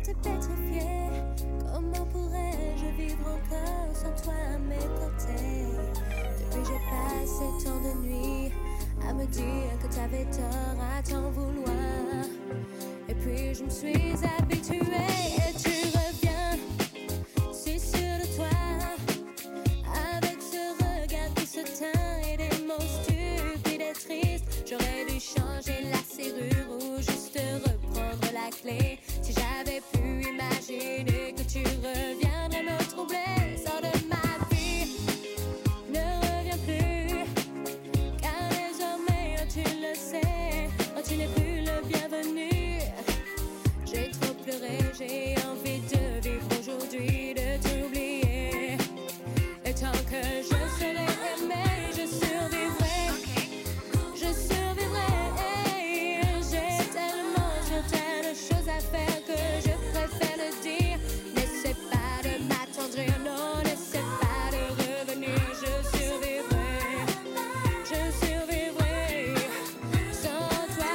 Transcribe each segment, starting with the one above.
te pétrifier. Comment pourrais-je vivre encore sans toi à mes côtés? Depuis j'ai passé tant de nuits à me dire que t'avais tort à t'en vouloir. Et puis je me suis habituée et tu reviens, si sûr de toi, avec ce regard qui se teint et des mots stupides et tristes. J'aurais dû changer la serrure ou juste reprendre la clé. Si j'avais pu imaginer que tu reviendrais me troubler, sors de ma vie, ne reviens plus, car désormais tu le sais, tu n'es plus le bienvenu. J'ai trop pleuré, j'ai envie de vivre aujourd'hui, de t'oublier. Et tant que je serai aimé, je survivrai. Je survivrai. J'ai tellement de choses à faire que je préfère le dire. N'essaie pas de m'attendrir, non, n'essaie pas de revenir. Je survivrai. Je survivrai. Sans toi.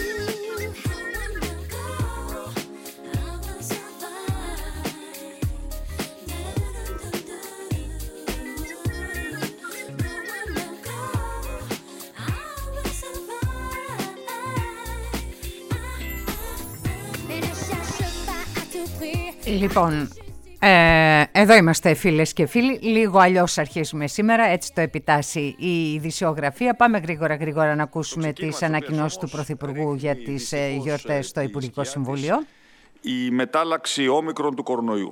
Λοιπόν, εδώ είμαστε φίλες και φίλοι, λίγο αλλιώς αρχίζουμε σήμερα, έτσι το επιτάσσει η ειδησιογραφία. Πάμε γρήγορα να ακούσουμε τις ανακοινώσεις του Πρωθυπουργού για τις γιορτές στο Υπουργικό Συμβούλιο. Η μετάλλαξη όμικρον του κορονοϊού.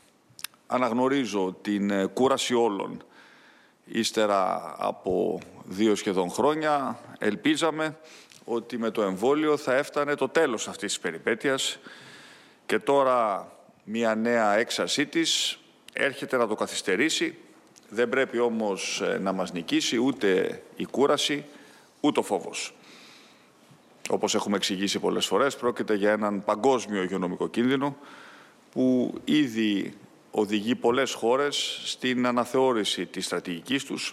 Αναγνωρίζω την κούραση όλων. Ύστερα από 2 σχεδόν χρόνια ελπίζαμε ότι με το εμβόλιο θα έφτανε το τέλος αυτής της περιπέτειας και τώρα μια νέα έξαρσή της έρχεται να το καθυστερήσει. Δεν πρέπει όμως να μας νικήσει ούτε η κούραση, ούτε ο φόβος. Όπως έχουμε εξηγήσει πολλές φορές, πρόκειται για έναν παγκόσμιο υγειονομικό κίνδυνο που ήδη οδηγεί πολλές χώρες στην αναθεώρηση της στρατηγικής τους,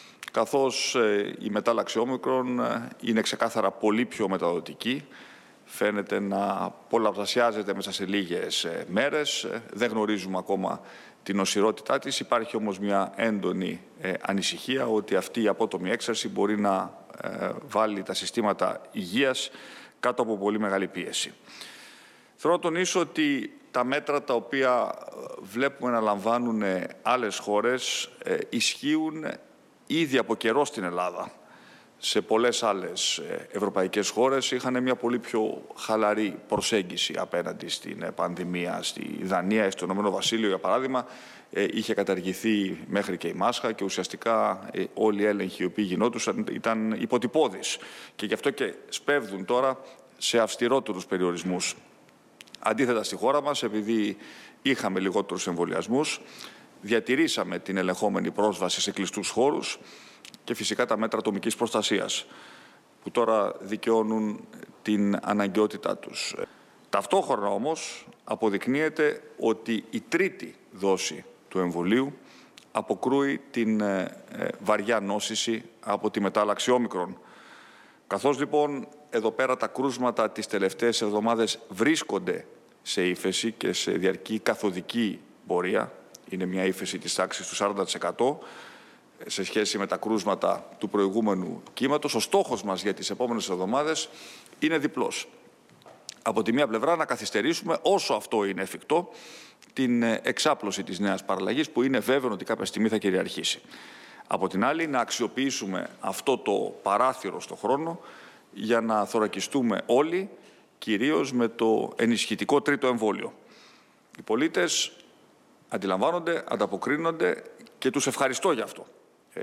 καθώς η μετάλλαξη όμικρον είναι ξεκάθαρα πολύ πιο μεταδοτική. Φαίνεται να πολλαπλασιάζεται μέσα σε λίγες μέρες. Δεν γνωρίζουμε ακόμα την νοσηρότητά της. Υπάρχει όμως μια έντονη ανησυχία ότι αυτή η απότομη έξαρση μπορεί να βάλει τα συστήματα υγείας κάτω από πολύ μεγάλη πίεση. Θέλω να τονίσω ότι τα μέτρα τα οποία βλέπουμε να λαμβάνουν άλλες χώρες ισχύουν ήδη από καιρό στην Ελλάδα. Σε πολλές άλλες ευρωπαϊκές χώρες είχαν μια πολύ πιο χαλαρή προσέγγιση απέναντι στην πανδημία. Στη Δανία, στο Ηνωμένο Βασίλειο, για παράδειγμα, είχε καταργηθεί μέχρι και η μάσχα και ουσιαστικά όλοι οι έλεγχοι οι οποίοι γινόντουσαν ήταν υποτυπώδεις. Και γι' αυτό και σπέβδουν τώρα σε αυστηρότερους περιορισμούς. Αντίθετα στη χώρα μας, επειδή είχαμε λιγότερους εμβολιασμούς, διατηρήσαμε την ελεγχόμενη πρόσβαση σε κλειστούς χώρους και φυσικά τα μέτρα ατομικής προστασίας, που τώρα δικαιώνουν την αναγκαιότητά τους. Ταυτόχρονα όμως αποδεικνύεται ότι η τρίτη δόση του εμβολίου αποκρούει την βαριά νόσηση από τη μετάλλαξη όμικρον. Καθώς λοιπόν εδώ πέρα τα κρούσματα τις τελευταίες εβδομάδες βρίσκονται σε ύφεση και σε διαρκή καθοδική πορεία, είναι μια ύφεση της τάξης του 40%, σε σχέση με τα κρούσματα του προηγούμενου κύματος, ο στόχος μας για τις επόμενες εβδομάδες είναι διπλός. Από τη μία πλευρά να καθυστερήσουμε όσο αυτό είναι εφικτό την εξάπλωση της νέας παραλλαγής, που είναι βέβαιο ότι κάποια στιγμή θα κυριαρχήσει. Από την άλλη, να αξιοποιήσουμε αυτό το παράθυρο στο χρόνο για να θωρακιστούμε όλοι, κυρίως με το ενισχυτικό τρίτο εμβόλιο. Οι πολίτες αντιλαμβάνονται, ανταποκρίνονται και τους ευχαριστώ για αυτό.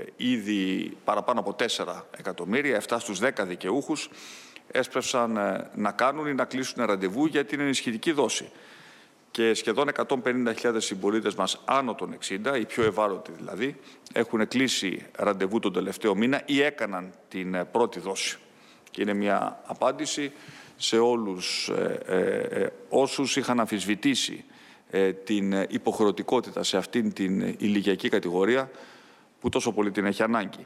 Ήδη παραπάνω από 4 εκατομμύρια, 7 στους 10 δικαιούχους, έσπευσαν να κάνουν ή να κλείσουν ραντεβού για την ενισχυτική δόση. Και σχεδόν 150.000 συμπολίτες μας άνω των 60, οι πιο ευάλωτοι δηλαδή, έχουν κλείσει ραντεβού τον τελευταίο μήνα ή έκαναν την πρώτη δόση. Και είναι μια απάντηση σε όλους όσους είχαν αμφισβητήσει την υποχρεωτικότητα σε αυτήν την ηλικιακή κατηγορία που τόσο πολύ την έχει ανάγκη.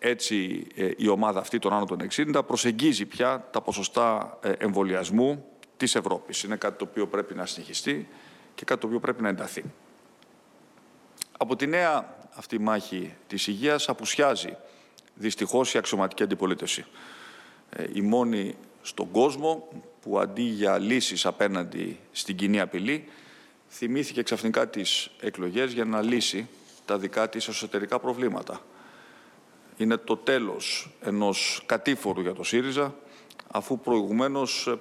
Έτσι η ομάδα αυτή των άνω των 60 προσεγγίζει πια τα ποσοστά εμβολιασμού της Ευρώπης. Είναι κάτι το οποίο πρέπει να συνεχιστεί και κάτι το οποίο πρέπει να ενταθεί. Από τη νέα αυτή μάχη της υγείας απουσιάζει δυστυχώς η αξιωματική αντιπολίτευση. Η μόνη στον κόσμο που αντί για λύσεις απέναντι στην κοινή απειλή θυμήθηκε ξαφνικά τις εκλογές για να λύσει τα δικά της εσωτερικά προβλήματα. Είναι το τέλος ενός κατήφορου για το ΣΥΡΙΖΑ, αφού προηγουμένως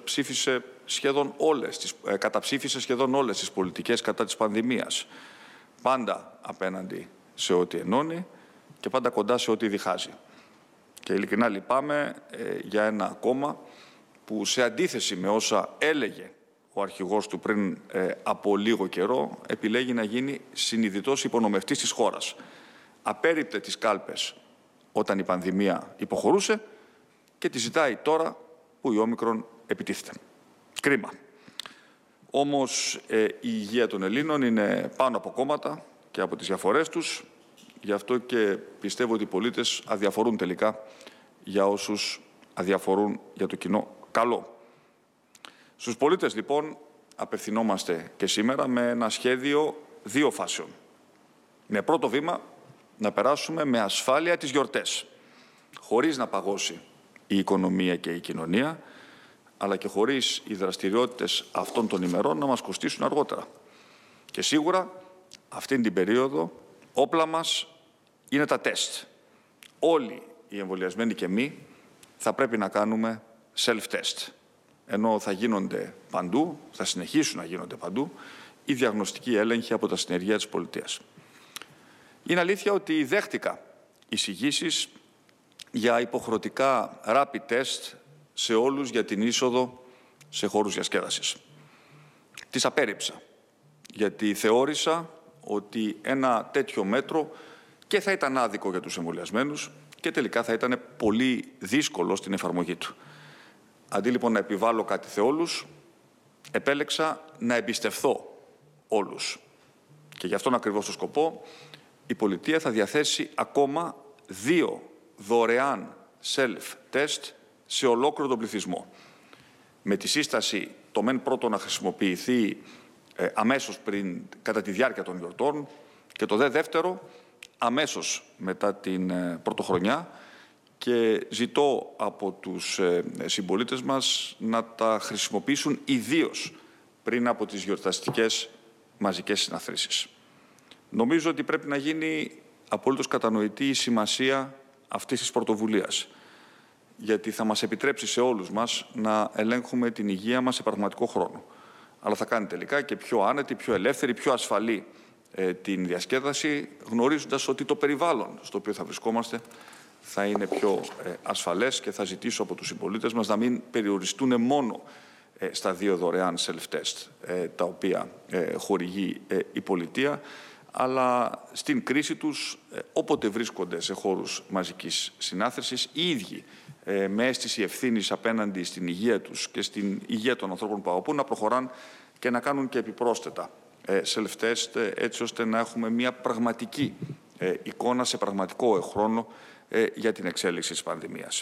καταψήφισε σχεδόν όλες τις πολιτικές κατά της πανδημίας. Πάντα απέναντι σε ό,τι ενώνει και πάντα κοντά σε ό,τι διχάζει. Και ειλικρινά λυπάμαι για ένα κόμμα που σε αντίθεση με όσα έλεγε ο αρχηγός του πριν από λίγο καιρό, επιλέγει να γίνει συνειδητός υπονομευτής της χώρας. Απέρριπτε τις κάλπες όταν η πανδημία υποχωρούσε και τη ζητάει τώρα που η Όμικρον επιτίθεται. Κρίμα. Όμως η υγεία των Ελλήνων είναι πάνω από κόμματα και από τις διαφορές τους. Γι' αυτό και πιστεύω ότι οι πολίτες αδιαφορούν τελικά για όσους αδιαφορούν για το κοινό καλό. Στους πολίτες, λοιπόν, απευθυνόμαστε και σήμερα με ένα σχέδιο 2 φάσεων. Με πρώτο βήμα να περάσουμε με ασφάλεια τις γιορτές, χωρίς να παγώσει η οικονομία και η κοινωνία, αλλά και χωρίς οι δραστηριότητες αυτών των ημερών να μας κοστίσουν αργότερα. Και σίγουρα αυτήν την περίοδο όπλα μας είναι τα τεστ. Όλοι οι εμβολιασμένοι και μη θα πρέπει να κάνουμε self-test. Ενώ θα γίνονται παντού, θα συνεχίσουν να γίνονται παντού, οι διαγνωστικοί έλεγχοι από τα συνεργεία της πολιτείας. Είναι αλήθεια ότι δέχτηκα εισηγήσεις για υποχρεωτικά rapid test σε όλους για την είσοδο σε χώρους διασκέδασης. Τις απέρριψα, γιατί θεώρησα ότι ένα τέτοιο μέτρο και θα ήταν άδικο για τους εμβολιασμένους και τελικά θα ήταν πολύ δύσκολο στην εφαρμογή του. Αντί λοιπόν να επιβάλλω κάτι σε όλους, επέλεξα να εμπιστευθώ όλους. Και γι' αυτόν ακριβώς το σκοπό η πολιτεία θα διαθέσει ακόμα 2 δωρεάν self-test σε ολόκληρο τον πληθυσμό. Με τη σύσταση το μεν πρώτο να χρησιμοποιηθεί αμέσως πριν, κατά τη διάρκεια των γιορτών, και το δεύτερο αμέσως μετά την πρωτοχρονιά, και ζητώ από τους συμπολίτες μας να τα χρησιμοποιήσουν ιδίως πριν από τις γιορταστικές μαζικές συναθρήσεις. Νομίζω ότι πρέπει να γίνει απολύτως κατανοητή η σημασία αυτής της πρωτοβουλίας, γιατί θα μας επιτρέψει σε όλους μας να ελέγχουμε την υγεία μας σε πραγματικό χρόνο. Αλλά θα κάνει τελικά και πιο άνετη, πιο ελεύθερη, πιο ασφαλή την διασκέδαση, γνωρίζοντας ότι το περιβάλλον στο οποίο θα βρισκόμαστε θα είναι πιο ασφαλές, και θα ζητήσω από τους συμπολίτες μας να μην περιοριστούν μόνο στα 2 δωρεάν self-test τα οποία χορηγεί η πολιτεία, αλλά στην κρίση τους, όποτε βρίσκονται σε χώρους μαζικής συνάθρησης, οι ίδιοι με αίσθηση ευθύνης απέναντι στην υγεία τους και στην υγεία των ανθρώπων που αγαπούν, να προχωράν και να κάνουν και επιπρόσθετα self-test, έτσι ώστε να έχουμε μια πραγματική εικόνα σε πραγματικό χρόνο για την εξέλιξη της πανδημίας.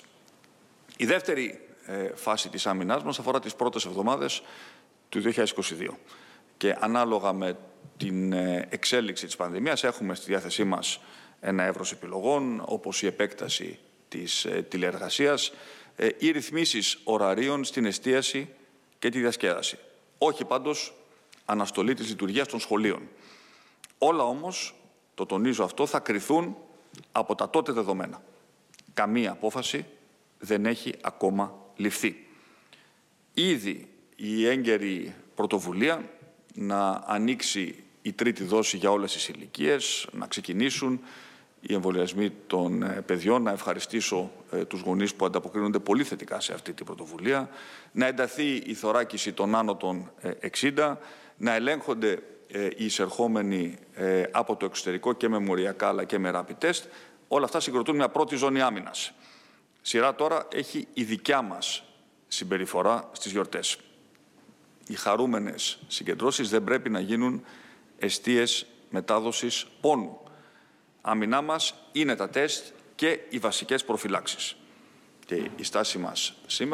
Η δεύτερη φάση της άμυνάς μας αφορά τις πρώτες εβδομάδες του 2022. Και ανάλογα με την εξέλιξη της πανδημίας έχουμε στη διάθεσή μας ένα εύρος επιλογών, όπως η επέκταση της τηλεεργασίας ή ρυθμίσεις ωραρίων στην εστίαση και τη διασκέδαση. Όχι πάντως αναστολή της λειτουργίας των σχολείων. Όλα όμως, το τονίζω αυτό, θα κριθούν από τα τότε δεδομένα. Καμία απόφαση δεν έχει ακόμα ληφθεί. Ήδη η έγκαιρη πρωτοβουλία να ανοίξει η 3η δόση για όλες τις ηλικίες, να ξεκινήσουν οι εμβολιασμοί των παιδιών, να ευχαριστήσω τους γονείς που ανταποκρίνονται πολύ θετικά σε αυτή την πρωτοβουλία, να ενταθεί η θωράκιση των άνω των 60, να ελέγχονται οι εισερχόμενοι από το εξωτερικό και με μοριακά αλλά και με rapid test. Όλα αυτά συγκροτούν μια πρώτη ζώνη άμυνας. Σειρά τώρα έχει η δικιά μας συμπεριφορά στις γιορτές. Οι χαρούμενες συγκεντρώσεις δεν πρέπει να γίνουν εστίες μετάδοσης πόνου. Άμυνά μας είναι τα τεστ και οι βασικές προφυλάξεις. Και η στάση μας σήμερα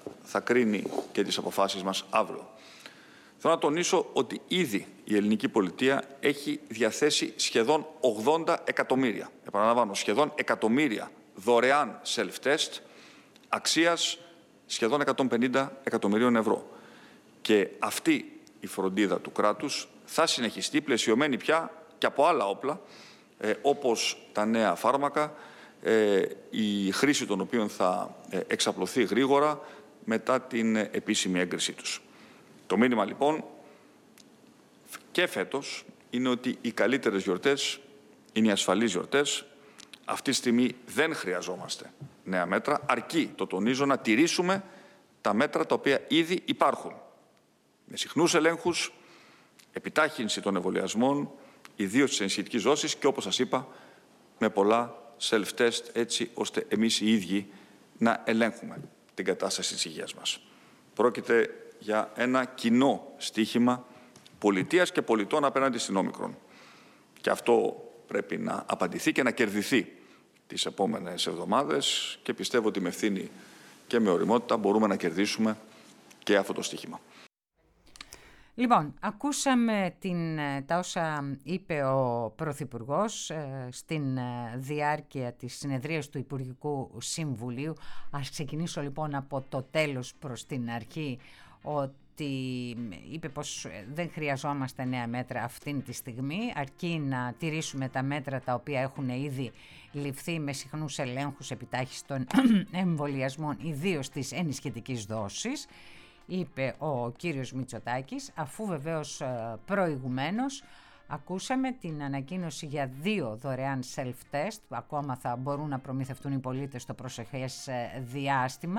θα κρίνει και τις αποφάσεις μας αύριο. Θέλω να τονίσω ότι ήδη η ελληνική πολιτεία έχει διαθέσει σχεδόν 80 εκατομμύρια, επαναλαμβάνω, σχεδόν εκατομμύρια δωρεάν self-test αξίας σχεδόν 150 εκατομμυρίων ευρώ. Και αυτή η φροντίδα του κράτους θα συνεχιστεί πλαισιωμένη πια και από άλλα όπλα, όπως τα νέα φάρμακα, η χρήση των οποίων θα εξαπλωθεί γρήγορα μετά την επίσημη έγκρισή τους. Το μήνυμα λοιπόν και φέτος είναι ότι οι καλύτερες γιορτές είναι οι ασφαλείς γιορτές. Αυτή τη στιγμή δεν χρειαζόμαστε νέα μέτρα, αρκεί, το τονίζω, να τηρήσουμε τα μέτρα τα οποία ήδη υπάρχουν. Με συχνούς ελέγχους, επιτάχυνση των εμβολιασμών, ιδίως της ενισχυτικής δόσης και, όπως σας είπα, με πολλά self-test, έτσι ώστε εμείς οι ίδιοι να ελέγχουμε την κατάσταση της υγείας μας. Πρόκειται για ένα κοινό στοίχημα πολιτείας και πολιτών απέναντι στην Όμικρον. Και αυτό πρέπει να απαντηθεί και να κερδιθεί τις επόμενες εβδομάδες και πιστεύω ότι με ευθύνη και με ωριμότητα μπορούμε να κερδίσουμε και αυτό το στοίχημα. Λοιπόν, ακούσαμε τα όσα είπε ο Πρωθυπουργός στην διάρκεια της συνεδρίας του Υπουργικού Συμβουλίου. Ας ξεκινήσω λοιπόν από το τέλος προς την αρχή, ότι είπε πως δεν χρειαζόμαστε νέα μέτρα αυτήν τη στιγμή, αρκεί να τηρήσουμε τα μέτρα τα οποία έχουν ήδη ληφθεί με συχνούς ελέγχους, επιτάχυση των εμβολιασμών, ιδίως της ενισχυτικής δόσης, είπε ο κύριος Μητσοτάκης, αφού βεβαίως προηγουμένως ακούσαμε την ανακοίνωση για 2 δωρεάν self-test, ακόμα θα μπορούν να προμηθευτούν οι πολίτες στο προσεχές διάστημα.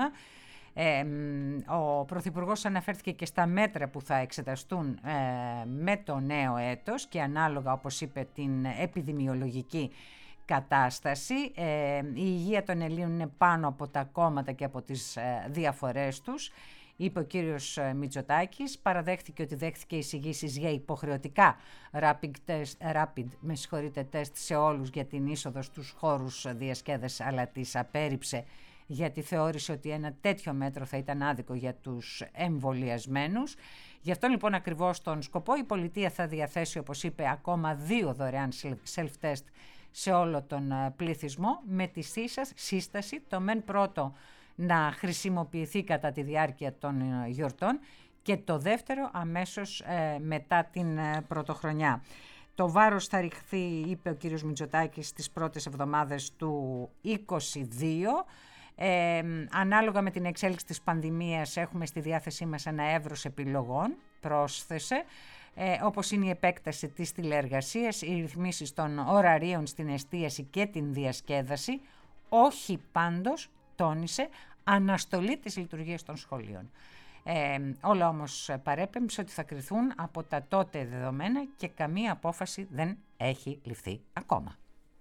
Ο Πρωθυπουργός αναφέρθηκε και στα μέτρα που θα εξεταστούν με το νέο έτος και ανάλογα, όπως είπε, την επιδημιολογική κατάσταση. Η υγεία των Ελλήνων είναι πάνω από τα κόμματα και από τις διαφορές τους, είπε ο κύριος Μητσοτάκης. Παραδέχθηκε ότι δέχθηκε εισηγήσεις για υποχρεωτικά rapid test σε όλους για την είσοδο στους χώρους διασκέδασης, αλλά τις απέρριψε γιατί θεώρησε ότι ένα τέτοιο μέτρο θα ήταν άδικο για τους εμβολιασμένους. Γι' αυτό λοιπόν ακριβώς τον σκοπό η πολιτεία θα διαθέσει, όπως είπε, ακόμα 2 δωρεάν self-test σε όλο τον πληθυσμό, με τη σύσταση το μεν πρώτο να χρησιμοποιηθεί κατά τη διάρκεια των γιορτών και το δεύτερο αμέσως μετά την πρωτοχρονιά. Το βάρος θα ρηχθεί, είπε ο κύριος Μητσοτάκης, στις πρώτες εβδομάδες του 2022. Ανάλογα με την εξέλιξη της πανδημίας έχουμε στη διάθεσή μας ένα εύρος επιλογών, πρόσθεσε, όπως είναι η επέκταση της τηλεεργασίας, οι ρυθμίσεις των ωραρίων στην εστίαση και την διασκέδαση, όχι πάντως, τόνισε, αναστολή της λειτουργίας των σχολείων. Όλα όμως παρέπεμψε ότι θα κριθούν από τα τότε δεδομένα και καμία απόφαση δεν έχει ληφθεί ακόμα.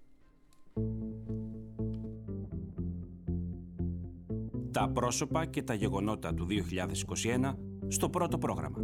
Τα πρόσωπα και τα γεγονότα του 2021 στο πρώτο πρόγραμμα.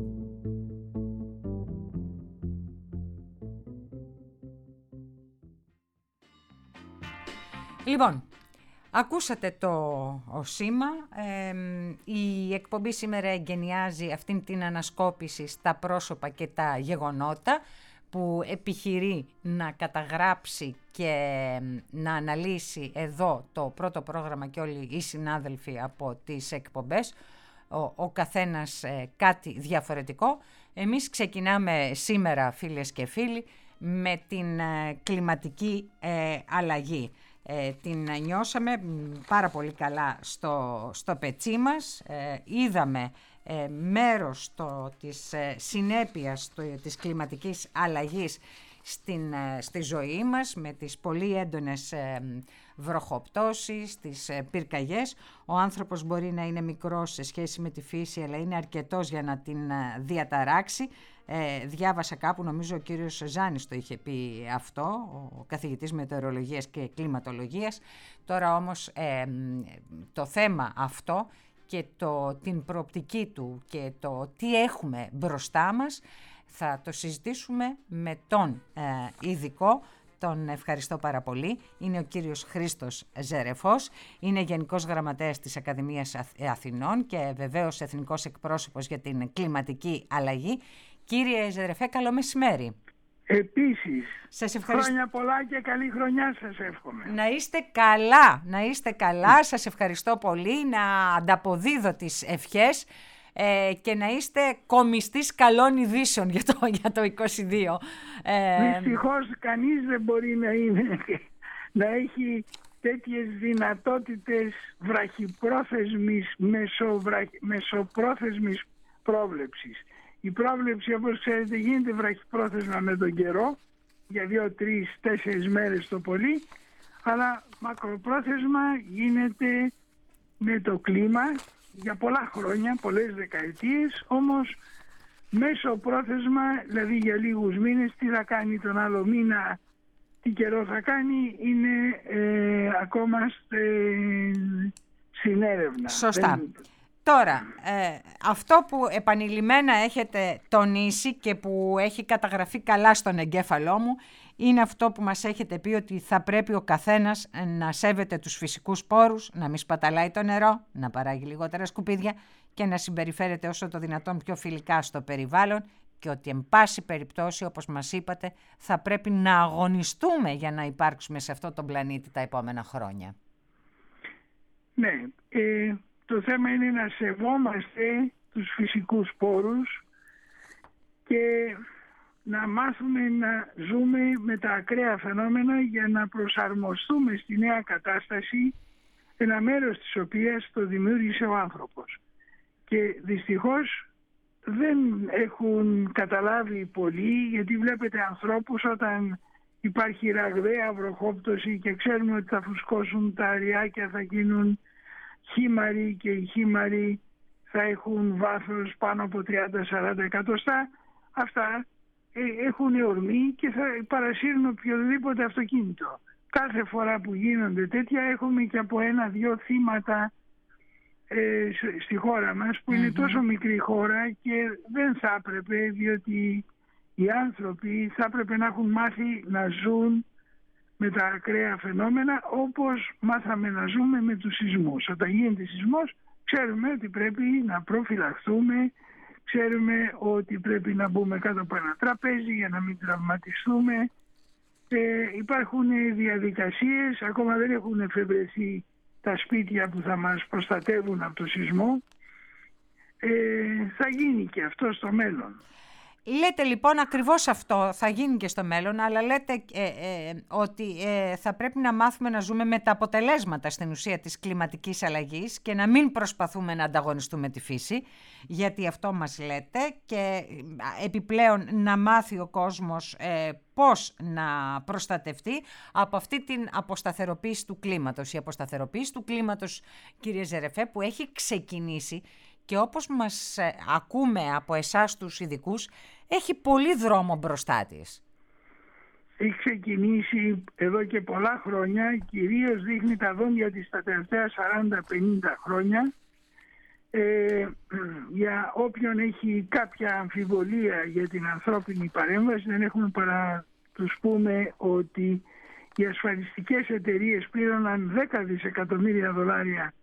Λοιπόν, ακούσατε το σήμα. Η εκπομπή σήμερα εγκαινιάζει αυτήν την ανασκόπηση στα πρόσωπα και τα γεγονότα, που επιχειρεί να καταγράψει και να αναλύσει εδώ το πρώτο πρόγραμμα και όλοι οι συνάδελφοι από τις εκπομπές, ο καθένας κάτι διαφορετικό. Εμείς ξεκινάμε σήμερα, φίλες και φίλοι, με την κλιματική αλλαγή. Την νιώσαμε πάρα πολύ καλά στο πετσί μας, είδαμε μέρος της συνέπειας της κλιματικής αλλαγής στη ζωή μας, με τις πολύ έντονες βροχοπτώσεις, τις πυρκαγιές. Ο άνθρωπος μπορεί να είναι μικρός σε σχέση με τη φύση, αλλά είναι αρκετός για να την διαταράξει. Διάβασα κάπου, νομίζω ο κύριος Ζάνης το είχε πει αυτό, ο καθηγητής μετεωρολογίας και κλιματολογίας. Τώρα όμως το θέμα αυτό και την προοπτική του και το τι έχουμε μπροστά μας θα το συζητήσουμε με τον ειδικό, τον ευχαριστώ πάρα πολύ. Είναι ο κύριος Χρήστος Ζερεφός, είναι Γενικός Γραμματέας της Ακαδημίας Αθηνών και βεβαίως Εθνικός Εκπρόσωπος για την κλιματική αλλαγή. Κύριε Ζερεφέ, καλό μεσημέρι. Επίσης, σας ευχαριστώ. Χρόνια πολλά και καλή χρονιά σας εύχομαι. Να είστε καλά, σας ευχαριστώ πολύ, να ανταποδίδω τις ευχές και να είστε κομιστής καλών ειδήσεων για το 22. Δυστυχώς κανείς δεν μπορεί να έχει τέτοιες δυνατότητες βραχυπρόθεσμης, μεσοπρόθεσμης πρόβλεψης. Η πρόβλεψη, όπως ξέρετε, γίνεται βραχυπρόθεσμα με τον καιρό, για 2, 3, 4 μέρες το πολύ, αλλά μακροπρόθεσμα γίνεται με το κλίμα για πολλά χρόνια, πολλές δεκαετίες, όμως μέσοπρόθεσμα, δηλαδή για λίγους μήνες, τι θα κάνει τον άλλο μήνα, τι καιρό θα κάνει, είναι ακόμα στην έρευνα. Σωστά. Τώρα, αυτό που επανειλημμένα έχετε τονίσει και που έχει καταγραφεί καλά στον εγκέφαλό μου είναι αυτό που μας έχετε πει, ότι θα πρέπει ο καθένας να σέβεται τους φυσικούς πόρους, να μην σπαταλάει το νερό, να παράγει λιγότερα σκουπίδια και να συμπεριφέρεται όσο το δυνατόν πιο φιλικά στο περιβάλλον, και ότι εν πάση περιπτώσει, όπως μας είπατε, θα πρέπει να αγωνιστούμε για να υπάρξουμε σε αυτό τον πλανήτη τα επόμενα χρόνια. Ναι, το θέμα είναι να σεβόμαστε τους φυσικούς πόρους και να μάθουμε να ζούμε με τα ακραία φαινόμενα για να προσαρμοστούμε στη νέα κατάσταση, ένα μέρος της οποίας το δημιούργησε ο άνθρωπος. Και δυστυχώς δεν έχουν καταλάβει πολλοί, γιατί βλέπετε ανθρώπους όταν υπάρχει ραγδαία βροχόπτωση και ξέρουμε ότι θα φουσκώσουν τα αριάκια, θα γίνουν χήμαροι και οι χήμαροι θα έχουν βάθος πάνω από 30-40 εκατοστά, αυτά έχουν ορμή και θα παρασύρουν οποιοδήποτε αυτοκίνητο. Κάθε φορά που γίνονται τέτοια έχουμε και από 1-2 θύματα στη χώρα μας, που είναι τόσο μικρή χώρα και δεν θα έπρεπε, διότι οι άνθρωποι θα έπρεπε να έχουν μάθει να ζουν με τα ακραία φαινόμενα όπως μάθαμε να ζούμε με τους σεισμούς. Όταν γίνεται σεισμός ξέρουμε ότι πρέπει να προφυλαχθούμε, ξέρουμε ότι πρέπει να μπούμε κάτω από ένα τραπέζι για να μην τραυματιστούμε. Υπάρχουν διαδικασίες, ακόμα δεν έχουν εφευρεθεί τα σπίτια που θα μας προστατεύουν από το σεισμό. Θα γίνει και αυτό στο μέλλον. Λέτε λοιπόν ακριβώς αυτό, θα γίνει και στο μέλλον, αλλά λέτε ότι θα πρέπει να μάθουμε να ζούμε με τα αποτελέσματα στην ουσία της κλιματικής αλλαγής και να μην προσπαθούμε να ανταγωνιστούμε τη φύση, γιατί αυτό μας λέτε, και επιπλέον να μάθει ο κόσμος πώς να προστατευτεί από αυτή την αποσταθεροποίηση του κλίματος. Η αποσταθεροποίηση του κλίματος, κύριε Ζερεφέ, που έχει ξεκινήσει και όπως μας ακούμε από εσάς τους ειδικούς, έχει πολύ δρόμο μπροστά της. Έχει ξεκινήσει εδώ και πολλά χρόνια, κυρίως δείχνει τα δόντια της τα τελευταία 40-50 χρόνια. Για όποιον έχει κάποια αμφιβολία για την ανθρώπινη παρέμβαση, δεν έχουμε παρά τους πούμε ότι οι ασφαλιστικές εταιρείες πλήρωναν 10 δισεκατομμύρια δολάρια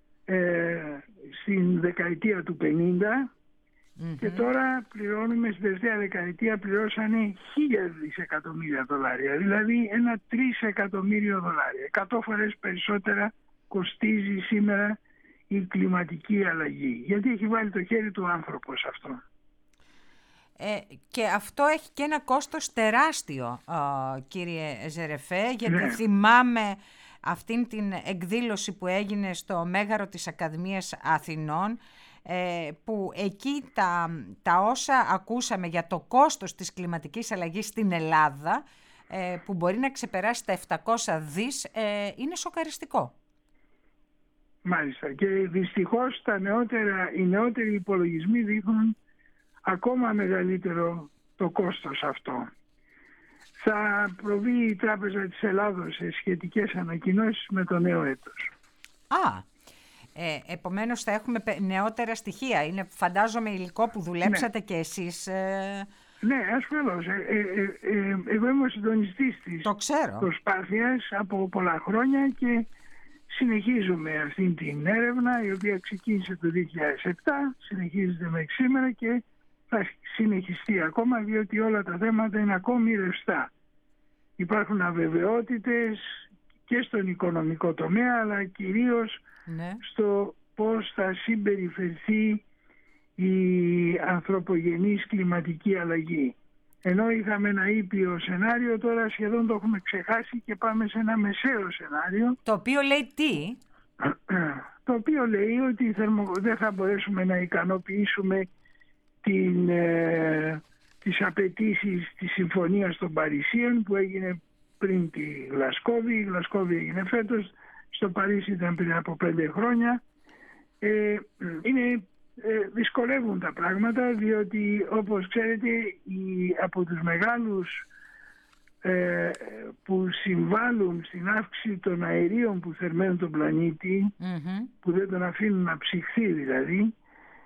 στην δεκαετία του 50 και τώρα πληρώνουμε, στην τελευταία δεκαετία πληρώσανε 1.000 δισεκατομμύρια δολάρια, δηλαδή ένα 3 εκατομμύριο δολάρια. 100 φορές περισσότερα κοστίζει σήμερα η κλιματική αλλαγή, γιατί έχει βάλει το χέρι του άνθρωπο σε αυτό. Και αυτό έχει και ένα κόστος τεράστιο, κύριε Ζερεφέ, γιατί θυμάμαι αυτήν την εκδήλωση που έγινε στο Μέγαρο της Ακαδημίας Αθηνών, που εκεί τα όσα ακούσαμε για το κόστος της κλιματικής αλλαγής στην Ελλάδα, που μπορεί να ξεπεράσει τα 700 δις, είναι σοκαριστικό. Μάλιστα, και δυστυχώς οι νεότεροι υπολογισμοί δείχνουν ακόμα μεγαλύτερο το κόστος αυτό. Θα προβεί η Τράπεζα της Ελλάδος σε σχετικές ανακοινώσεις με το νέο έτος. Επομένως θα έχουμε νεότερα στοιχεία. Είναι, φαντάζομαι, υλικό που δουλέψατε και εσείς. Ναι, ασφαλώς. Εγώ είμαι ο συντονιστής της προσπάθειας από πολλά χρόνια και συνεχίζουμε αυτή την έρευνα, η οποία ξεκίνησε το 2007, συνεχίζεται μέχρι σήμερα και θα συνεχιστεί ακόμα, διότι όλα τα θέματα είναι ακόμη ρευστά. Υπάρχουν αβεβαιότητες και στον οικονομικό τομέα, αλλά κυρίως στο πώς θα συμπεριφερθεί η ανθρωπογενής κλιματική αλλαγή. Ενώ είχαμε ένα ήπιο σενάριο, τώρα σχεδόν το έχουμε ξεχάσει και πάμε σε ένα μεσαίο σενάριο. Το οποίο λέει τι? Το οποίο λέει ότι δεν θα μπορέσουμε να ικανοποιήσουμε τις απαιτήσεις της Συμφωνίας των Παρισίων που έγινε πριν τη Γλασκόβη. Η Γλασκόβη έγινε φέτος, στο Παρίσι ήταν πριν από 5 χρόνια. Δυσκολεύουν τα πράγματα, διότι όπως ξέρετε από τους μεγάλους που συμβάλλουν στην αύξηση των αερίων που θερμαίνουν τον πλανήτη, που δεν τον αφήνουν να ψυχθεί δηλαδή,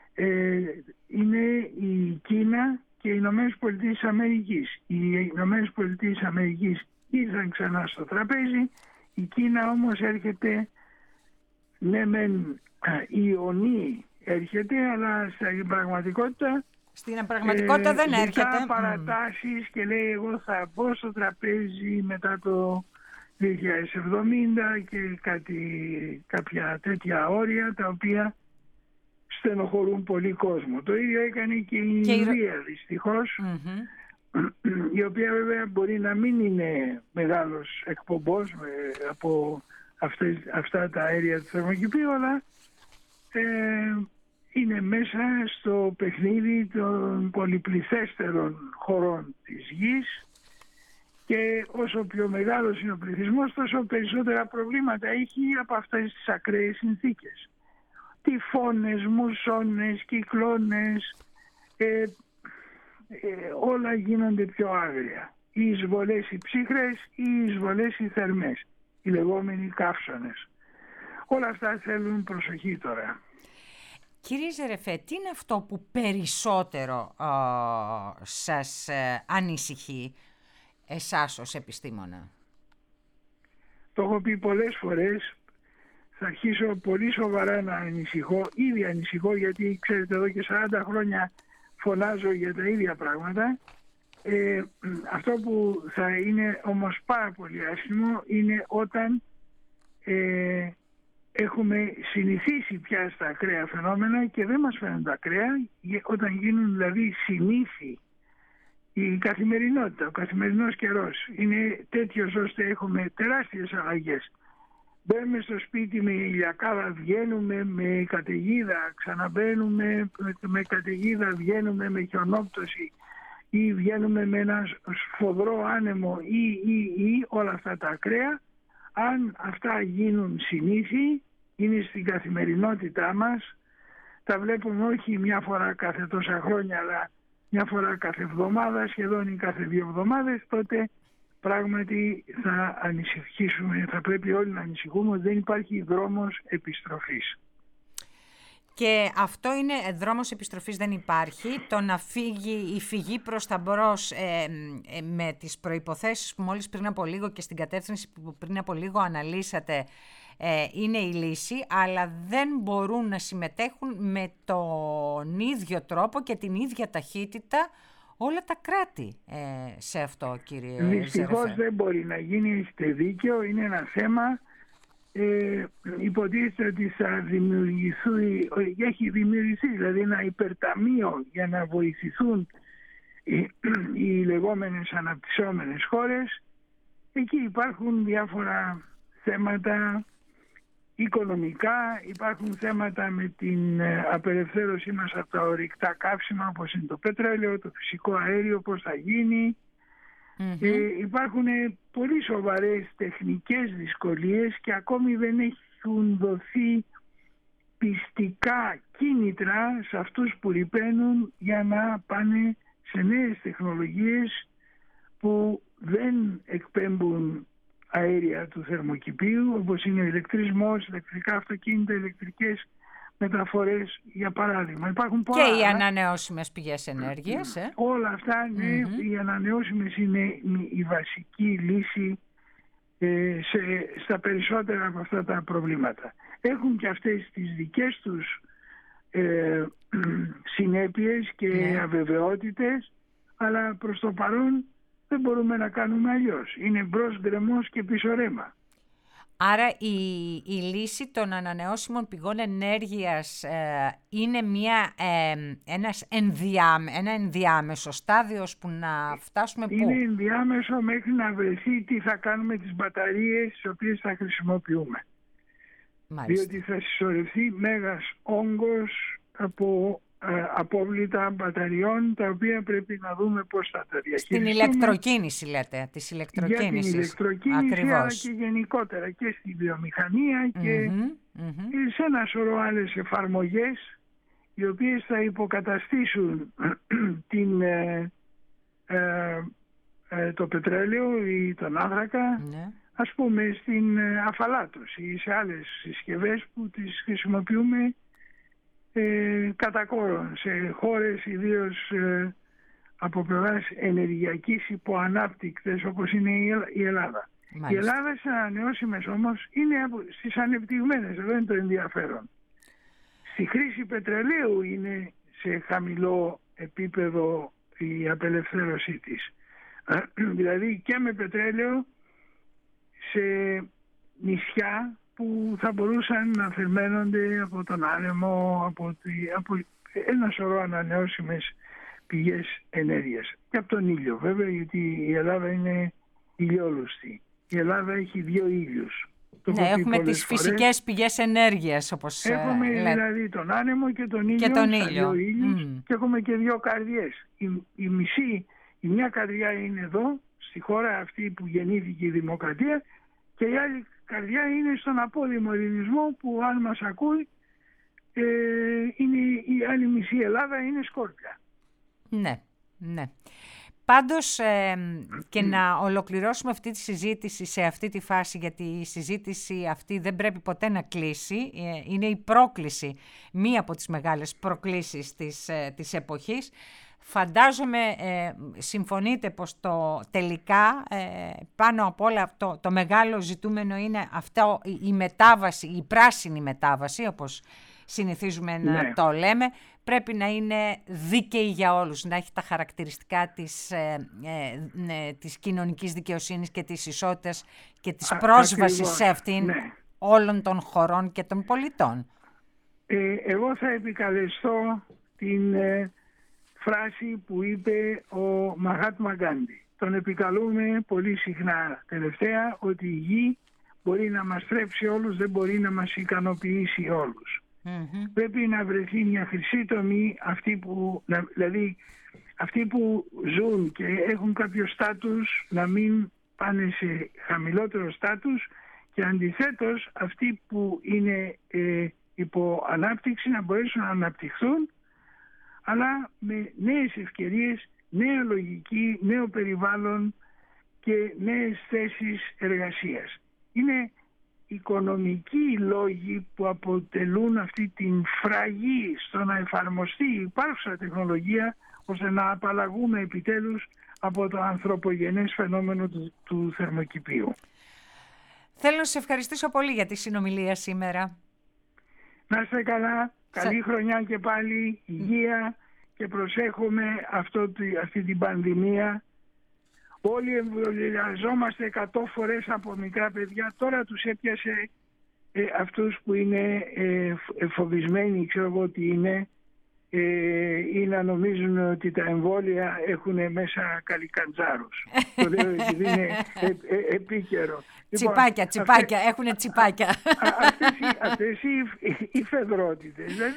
είναι η Κίνα και οι Ηνωμένες Πολιτείες της Αμερικής. Οι Ηνωμένες Πολιτείες της Αμερικής ήρθαν ξανά στο τραπέζι, η Κίνα όμως έρχεται, ναι μεν ιονή έρχεται, αλλά στην πραγματικότητα δεν έρχεται. Μετά παρατάσεις και λέει εγώ θα μπω στο τραπέζι μετά το 2070 και κάποια τέτοια όρια τα οποία στενοχωρούν πολύ κόσμο. Το ίδιο έκανε και η Ινδία δυστυχώς, η οποία βέβαια μπορεί να μην είναι μεγάλος εκπομπός από αυτά τα αέρια του θερμοκηπίου, αλλά είναι μέσα στο παιχνίδι των πολυπληθέστερων χωρών της γης και όσο πιο μεγάλος είναι ο πληθυσμός, τόσο περισσότερα προβλήματα έχει από αυτές τις ακραίες συνθήκες. Τυφώνες, μουσώνες, κυκλώνες, όλα γίνονται πιο άγρια. Οι εισβολές οι ψυχρές, οι εισβολές οι θερμές, οι λεγόμενοι καύσονες. Όλα αυτά θέλουν προσοχή τώρα. Κύριε Ζερεφέ, τι είναι αυτό που περισσότερο σας ανησυχεί εσάς ως επιστήμονα? Το έχω πει πολλές φορές, θα αρχίσω πολύ σοβαρά να ανησυχώ. Ήδη ανησυχώ γιατί ξέρετε εδώ και 40 χρόνια φωνάζω για τα ίδια πράγματα. Αυτό που θα είναι όμως πάρα πολύ άσχημο είναι όταν έχουμε συνηθίσει πια στα ακραία φαινόμενα και δεν μας φαίνονται ακραία, όταν γίνουν δηλαδή συνήθι. Η καθημερινότητα, ο καθημερινός καιρός είναι τέτοιος ώστε έχουμε τεράστιες αλλαγές. Μπαίνουμε στο σπίτι με ηλιακάδα, βγαίνουμε με καταιγίδα, ξαναμπαίνουμε με καταιγίδα, βγαίνουμε με χιονόπτωση ή βγαίνουμε με ένα σφοδρό άνεμο ή όλα αυτά τα ακραία. Αν αυτά γίνουν συνήθι, είναι στην καθημερινότητά μας, τα βλέπουμε όχι μια φορά κάθε τόσα χρόνια, αλλά μια φορά κάθε εβδομάδα, σχεδόν ή κάθε 2 εβδομάδες, τότε πράγματι θα ανησυχήσουμε, θα πρέπει όλοι να ανησυχούμε ότι δεν υπάρχει δρόμος επιστροφής. Και αυτό είναι δρόμος επιστροφής, δεν υπάρχει. Το να φύγει η φυγή προς τα μπρος με τις προϋποθέσεις που μόλις πριν από λίγο και στην κατεύθυνση που πριν από λίγο αναλύσατε είναι η λύση, αλλά δεν μπορούν να συμμετέχουν με τον ίδιο τρόπο και την ίδια ταχύτητα όλα τα κράτη σε αυτό, κύριε Ζερεφέ. Δυστυχώς δεν μπορεί να γίνει, έχετε δίκιο, είναι ένα θέμα. Υποτίθεται ότι θα δημιουργηθεί, έχει δημιουργηθεί δηλαδή ένα υπερταμείο για να βοηθηθούν οι λεγόμενες αναπτυσσόμενες χώρες. Εκεί υπάρχουν διάφορα θέματα οικονομικά, υπάρχουν θέματα με την απελευθέρωσή μας από τα ορυκτά καύσιμα όπως είναι το πετρέλαιο, το φυσικό αέριο, πώς θα γίνει. Υπάρχουν πολύ σοβαρές τεχνικές δυσκολίες και ακόμη δεν έχουν δοθεί πιστικά κίνητρα σε αυτούς που ρυπαίνουν για να πάνε σε νέες τεχνολογίες που δεν εκπέμπουν αέρια του θερμοκηπίου, όπως είναι ο ηλεκτρισμός, ηλεκτρικά αυτοκίνητα, ηλεκτρικές μεταφορές, για παράδειγμα. Υπάρχουν πολλά. Και οι ανανεώσιμες πηγές ενέργειας. Όλα αυτά, ναι, οι ανανεώσιμες είναι η βασική λύση στα περισσότερα από αυτά τα προβλήματα. Έχουν και αυτές τις δικές τους συνέπειες και αβεβαιότητες, αλλά προς το παρόν δεν μπορούμε να κάνουμε αλλιώς. Είναι μπρος γκρεμός και πίσω ρέμα. Άρα η λύση των ανανεώσιμων πηγών ενέργειας είναι ένα ενδιάμεσο στάδιο που να φτάσουμε πού? Είναι ενδιάμεσο μέχρι να βρεθεί τι θα κάνουμε τις μπαταρίες τις οποίες θα χρησιμοποιούμε. Μάλιστα. Διότι θα συσσωρευτεί μέγας όγκος από απόβλητα μπαταριών, τα οποία πρέπει να δούμε πώς θα τα διαχειριστούμε. Στην ηλεκτροκίνηση λέτε, της ηλεκτροκίνησης. Για την ηλεκτροκίνηση, ακριβώς. αλλά και γενικότερα και στη βιομηχανία και σε ένα σωρό άλλες εφαρμογές, οι οποίες θα υποκαταστήσουν το πετρέλαιο ή τον άνθρακα, ας πούμε στην αφαλάτωση ή σε άλλες συσκευές που τις χρησιμοποιούμε κατά κόρον σε χώρες ιδίως από πλευράς ενεργειακής υποανάπτυκτες όπως είναι η Ελλάδα. Μάλιστα. Η Ελλάδα στις ανανεώσιμες όμως είναι στις ανεπτυγμένες, εδώ είναι το ενδιαφέρον. Στη χρήση πετρελαίου είναι σε χαμηλό επίπεδο η απελευθέρωσή της. Δηλαδή και με πετρέλαιο σε νησιά που θα μπορούσαν να θερμαίνονται από τον άνεμο, από ένα σωρό ανανεώσιμες πηγές ενέργειας. Και από τον ήλιο βέβαια, γιατί η Ελλάδα είναι ηλιόλουστη. Η Ελλάδα έχει 2 ήλιους. Ναι, έχουμε τις φυσικές πηγές ενέργειας, όπως έχουμε λέτε. Δηλαδή τον άνεμο και τον ήλιο, και τον ήλιο. 2 ήλιους, και έχουμε και 2 καρδιές. Η μια καρδιά είναι εδώ, στη χώρα αυτή που γεννήθηκε η δημοκρατία, και η άλλη καρδιά είναι στον απόδημο ελληνισμό που, αν μας ακούει, είναι η άλλη μισή Ελλάδα είναι Σκόρπια. Ναι, ναι. Πάντως και να ολοκληρώσουμε αυτή τη συζήτηση σε αυτή τη φάση, γιατί η συζήτηση αυτή δεν πρέπει ποτέ να κλείσει, είναι η πρόκληση, μία από τις μεγάλες προκλήσεις της εποχής. Φαντάζομαι, συμφωνείτε πως τελικά πάνω από όλα το μεγάλο ζητούμενο είναι αυτό, η μετάβαση, η πράσινη μετάβαση, όπως συνηθίζουμε να το λέμε, πρέπει να είναι δίκαιη για όλους, να έχει τα χαρακτηριστικά της κοινωνικής δικαιοσύνης και της ισότητας και της πρόσβασης σε αυτήν όλων των χωρών και των πολιτών. Εγώ θα επικαλεστώ την φράση που είπε ο Μαχάτμα Γκάντι. Τον επικαλούμε πολύ συχνά τελευταία, ότι η γη μπορεί να μας θρέψει όλους, δεν μπορεί να μας ικανοποιήσει όλους. Πρέπει να βρεθεί μια χρυσή τομή, δηλαδή αυτοί που ζουν και έχουν κάποιο στάτους να μην πάνε σε χαμηλότερο στάτους, και αντιθέτως αυτοί που είναι υπό ανάπτυξη να μπορέσουν να αναπτυχθούν, αλλά με νέες ευκαιρίες, νέα λογική, νέο περιβάλλον και νέες θέσεις εργασίας. Είναι οικονομικοί λόγοι που αποτελούν αυτή την φραγή στο να εφαρμοστεί η υπάρχουσα τεχνολογία, ώστε να απαλλαγούμε επιτέλους από το ανθρωπογενές φαινόμενο του θερμοκηπίου. Θέλω να σας ευχαριστήσω πολύ για τη συνομιλία σήμερα. Να είστε καλά, καλή χρονιά και πάλι, υγεία, και προσέχουμε αυτή την πανδημία. Όλοι εμβολιαζόμαστε 100 φορές από μικρά παιδιά. Τώρα τους έπιασε αυτούς που είναι φοβισμένοι, ξέρω εγώ τι είναι, ή να νομίζουν ότι τα εμβόλια έχουν μέσα καλικαντζάρους. Το λέω επειδή είναι επίκαιρο. Τσιπάκια, έχουνε τσιπάκια. Αυτές οι φεδρότητες. Δηλαδή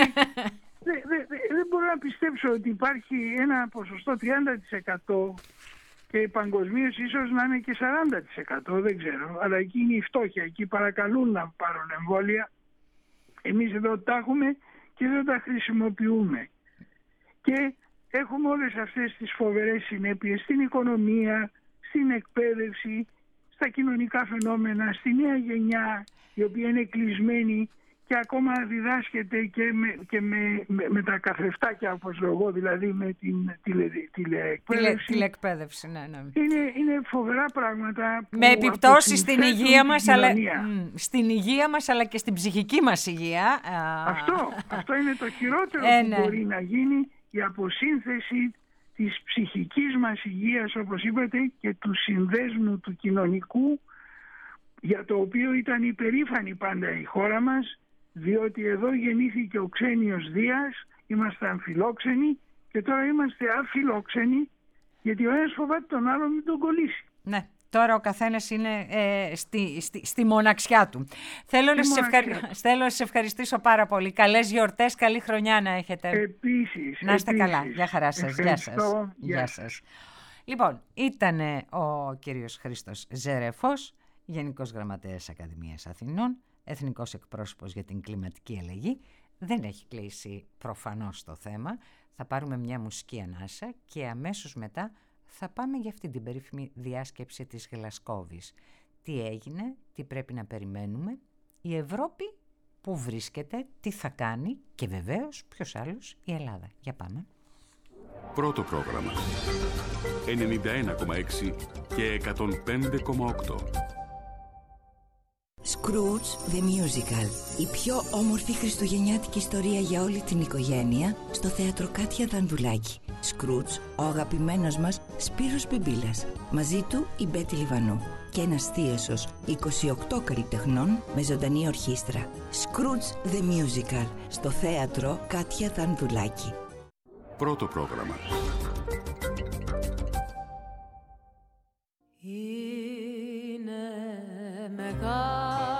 δεν μπορώ να πιστέψω ότι υπάρχει ένα ποσοστό 30% και παγκοσμίως ίσως να είναι και 40%, δεν ξέρω. Αλλά εκεί είναι η φτώχεια, εκεί παρακαλούν να πάρουν εμβόλια. Εμείς εδώ τα έχουμε και δεν τα χρησιμοποιούμε. Και έχουμε όλες αυτές τις φοβερές συνέπειες στην οικονομία, στην εκπαίδευση, στα κοινωνικά φαινόμενα, στη νέα γενιά, η οποία είναι κλεισμένη και ακόμα διδάσκεται και με τα καθρεφτάκια, όπως λέω εγώ, δηλαδή με την τηλεεκπαίδευση. Τηλεεκπαίδευση, ναι. Είναι φοβερά πράγματα που με επιπτώσεις στην υγεία μας, αλλά και στην ψυχική μας υγεία. Αυτό είναι το χειρότερο που μπορεί να γίνει, η αποσύνθεση της ψυχικής μας υγείας, όπως είπατε, και του συνδέσμου του κοινωνικού, για το οποίο ήταν υπερήφανη πάντα η χώρα μας, διότι εδώ γεννήθηκε ο ξένιος Δίας, ήμασταν φιλόξενοι και τώρα είμαστε αφιλόξενοι, γιατί ο ένας φοβάται τον άλλον μην τον κολλήσει. Ναι, τώρα ο καθένας είναι στη μοναξιά του. Θέλω να σας ευχαριστήσω πάρα πολύ. Καλές γιορτές, καλή χρονιά να έχετε. Επίσης. Να είστε καλά. Γεια χαρά σας. Γεια σας. Λοιπόν, ήταν ο κύριος Χρήστος Ζερεφός, Γενικός Γραμματέας Ακαδημίας Αθηνών, Εθνικός Εκπρόσωπος για την Κλιματική Αλλαγή. Δεν έχει κλείσει προφανώς το θέμα. Θα πάρουμε μια μουσική ανάσα και αμέσως μετά θα πάμε για αυτή την περίφημη διάσκεψη της Γλασκόβης. Τι έγινε, τι πρέπει να περιμένουμε, η Ευρώπη που βρίσκεται, τι θα κάνει και βεβαίως ποιος άλλος, η Ελλάδα. Για πάμε. Πρώτο πρόγραμμα 91,6 και 105,8. Scrooge the Musical. Η πιο όμορφη χριστουγεννιάτικη ιστορία για όλη την οικογένεια στο θέατρο Κάτια Δανδουλάκη. Scrooge, ο αγαπημένος μας Σπύρος Μπιμπίλας. Μαζί του η Μπέτη Λιβανού. Και ένας θίασος 28 καλλιτεχνών με ζωντανή ορχήστρα. Scrooge the Musical στο θέατρο Κάτια Δανδουλάκη. Πρώτο πρόγραμμα. Είναι μεγάλος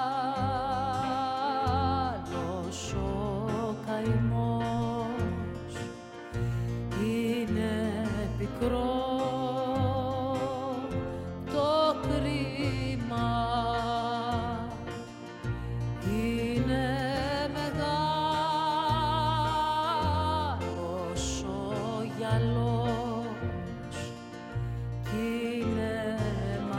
ο καημός, είναι πικρό το κρίμα, είναι μεγάλος ο γυαλός κι είναι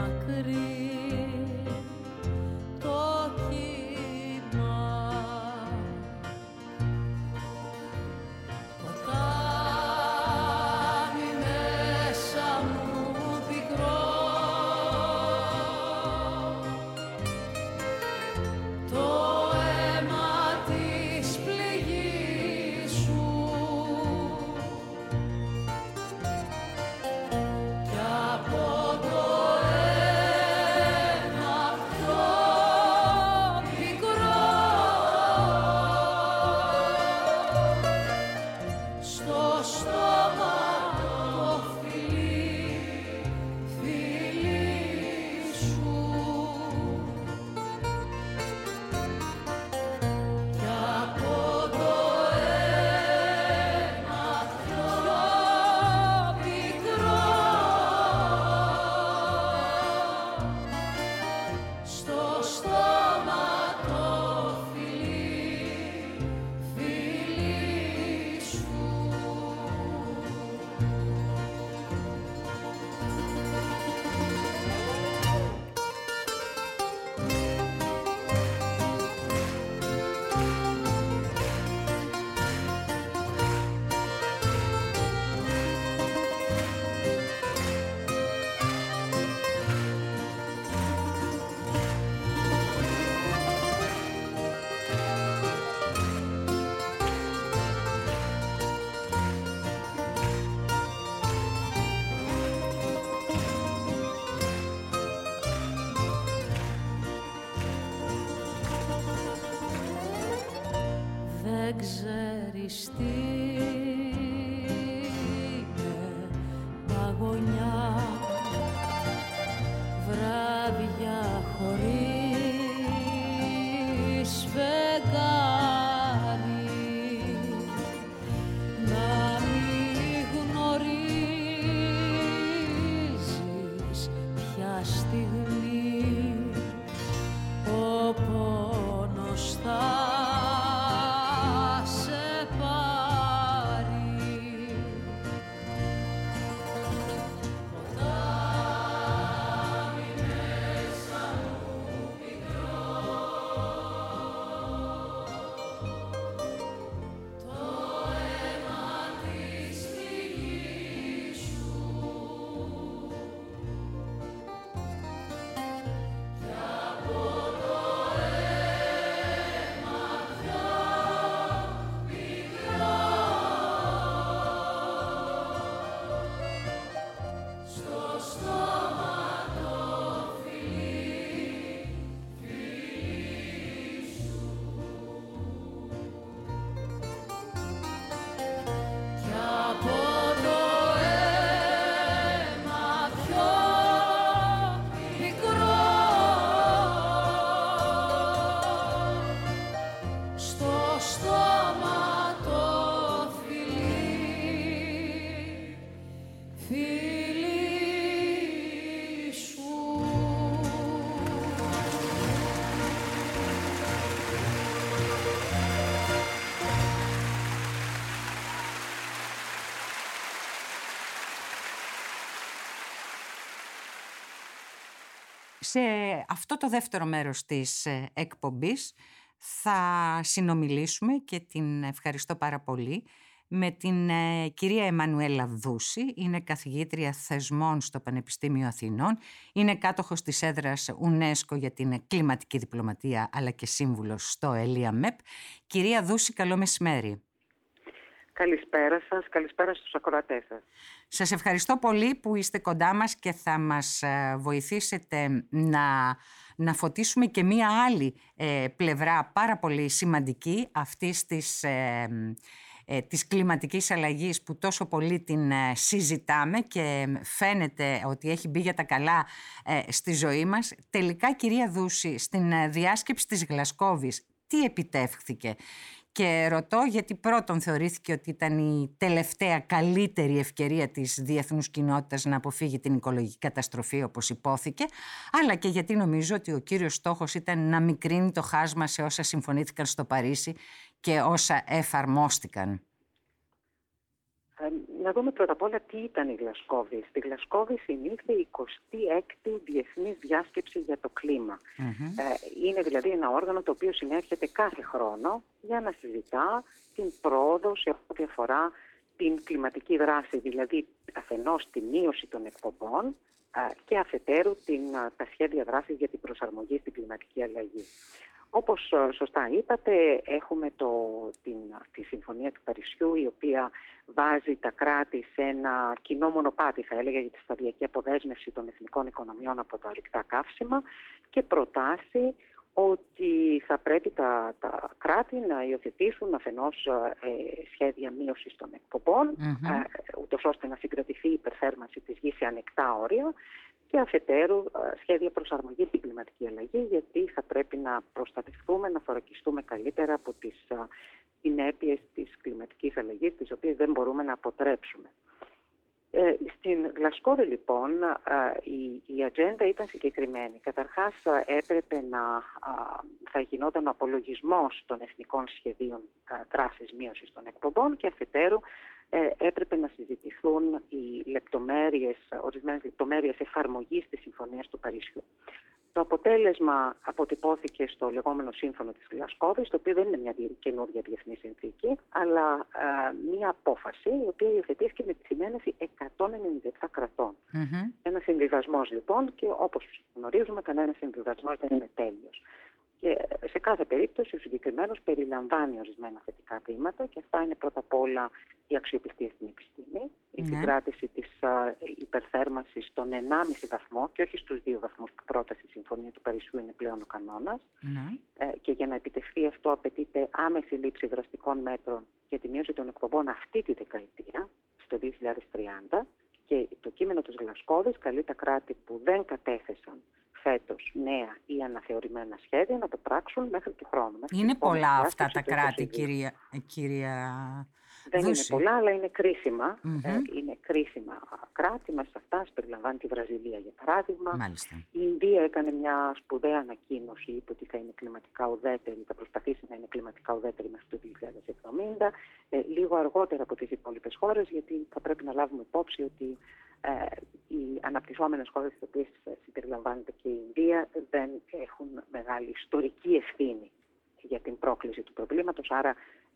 φίλη σου. Σε αυτό το δεύτερο μέρος της εκπομπής θα συνομιλήσουμε, και την ευχαριστώ πάρα πολύ, με την κυρία Εμμανουέλα Δούση. Είναι καθηγήτρια θεσμών στο Πανεπιστήμιο Αθηνών, είναι κάτοχος της έδρας UNESCO για την κλιματική διπλωματία, αλλά και σύμβουλος στο ΕΛΙΑΜΕΠ. Κυρία Δούση, καλό μεσημέρι. Καλησπέρα σας, καλησπέρα στους ακροατές σας. Σας ευχαριστώ πολύ που είστε κοντά μας και θα μας βοηθήσετε να φωτίσουμε και μία άλλη πλευρά πάρα πολύ σημαντική αυτής της κλιματικής αλλαγής που τόσο πολύ την συζητάμε και φαίνεται ότι έχει μπει για τα καλά στη ζωή μας. Τελικά, κυρία Δούση, στην διάσκεψη της Γλασκόβης τι επιτεύχθηκε? Και ρωτώ γιατί πρώτον θεωρήθηκε ότι ήταν η τελευταία καλύτερη ευκαιρία της διεθνούς κοινότητας να αποφύγει την οικολογική καταστροφή, όπως υπόθηκε, αλλά και γιατί νομίζω ότι ο κύριος στόχος ήταν να μικρύνει το χάσμα σε όσα συμφωνήθηκαν στο Παρίσι και όσα εφαρμόστηκαν. Να δούμε πρώτα απ' όλα τι ήταν η Γλασκόβη. Στη Γλασκόβη συνήλθε η 26η Διεθνής Διάσκεψη για το Κλίμα. Είναι δηλαδή ένα όργανο το οποίο συνέρχεται κάθε χρόνο για να συζητά την πρόοδο σε ό,τι αφορά την κλιματική δράση, δηλαδή αφενός τη μείωση των εκπομπών και αφετέρου τα σχέδια δράσης για την προσαρμογή στην κλιματική αλλαγή. Όπως σωστά είπατε, έχουμε τη Συμφωνία του Παρισιού, η οποία βάζει τα κράτη σε ένα κοινό μονοπάτι, θα έλεγα, για τη σταδιακή αποδέσμευση των εθνικών οικονομιών από τα ορυκτά καύσιμα και προτάσει ότι θα πρέπει τα κράτη να υιοθετήσουν αφενός σχέδια μείωσης των εκπομπών, ούτως ώστε να συγκρατηθεί η υπερθέρμανση της γης σε ανεκτά όρια, και αφετέρου σχέδια προσαρμογής στην κλιματική αλλαγή, γιατί θα πρέπει να προστατευτούμε, να θωρακιστούμε καλύτερα από τις συνέπειες της κλιματικής αλλαγής, τις οποίες δεν μπορούμε να αποτρέψουμε. Στην Γλασκόβη λοιπόν η ατζέντα ήταν συγκεκριμένη. Καταρχάς έπρεπε θα γινόταν ο απολογισμός των εθνικών σχεδίων δράσης μείωσης των εκπομπών και αφετέρου έπρεπε να συζητηθούν οι ορισμένες λεπτομέρειες εφαρμογής της Συμφωνίας του Παρισιού. Το αποτέλεσμα αποτυπώθηκε στο λεγόμενο Σύμφωνο της Γλασκόβης, το οποίο δεν είναι μια καινούργια διεθνή συνθήκη, αλλά μια απόφαση η οποία υιοθετήθηκε με τη συνένεση 197 κρατών. Ένας συμβιβασμός λοιπόν, και όπως γνωρίζουμε κανένας συμβιβασμός δεν είναι τέλειος. Και σε κάθε περίπτωση ο συγκεκριμένος περιλαμβάνει ορισμένα θετικά βήματα, και αυτά είναι πρώτα απ' όλα η αξιοπιστία στην επιστήμη, η συγκράτηση της υπερθέρμανσης στον 1,5 βαθμό και όχι στους 2 βαθμούς που πρόταση η Συμφωνία του Παρισιού είναι πλέον ο κανόνας. Και για να επιτευχθεί αυτό απαιτείται άμεση λήψη δραστικών μέτρων για τη μείωση των εκπομπών αυτή τη δεκαετία, στο 2030, και το κείμενο της Γλασκόβης καλεί τα κράτη που δεν κατέθεσαν φέτος νέα ή αναθεωρημένα σχέδια να το πράξουν μέχρι του χρόνου. Είναι πολλά αυτά τα κράτη, κυρία Δεν Δούση. είναι πολλά, αλλά είναι κρίσιμα. Είναι κρίσιμα κράτη. Μέσα σε αυτά περιλαμβάνει τη Βραζιλία, για παράδειγμα. Μάλιστα. Η Ινδία έκανε μια σπουδαία ανακοίνωση, είπε ότι θα είναι κλιματικά ουδέτερη, θα προσπαθήσει να είναι κλιματικά ουδέτερη μέχρι το 2070, λίγο αργότερα από τις υπόλοιπες χώρες, γιατί θα πρέπει να λάβουμε υπόψη ότι οι αναπτυσσόμενες χώρες, στις οποίες συμπεριλαμβάνεται και η Ινδία, δεν έχουν μεγάλη ιστορική ευθύνη για την πρόκληση του προβλήματος, άρα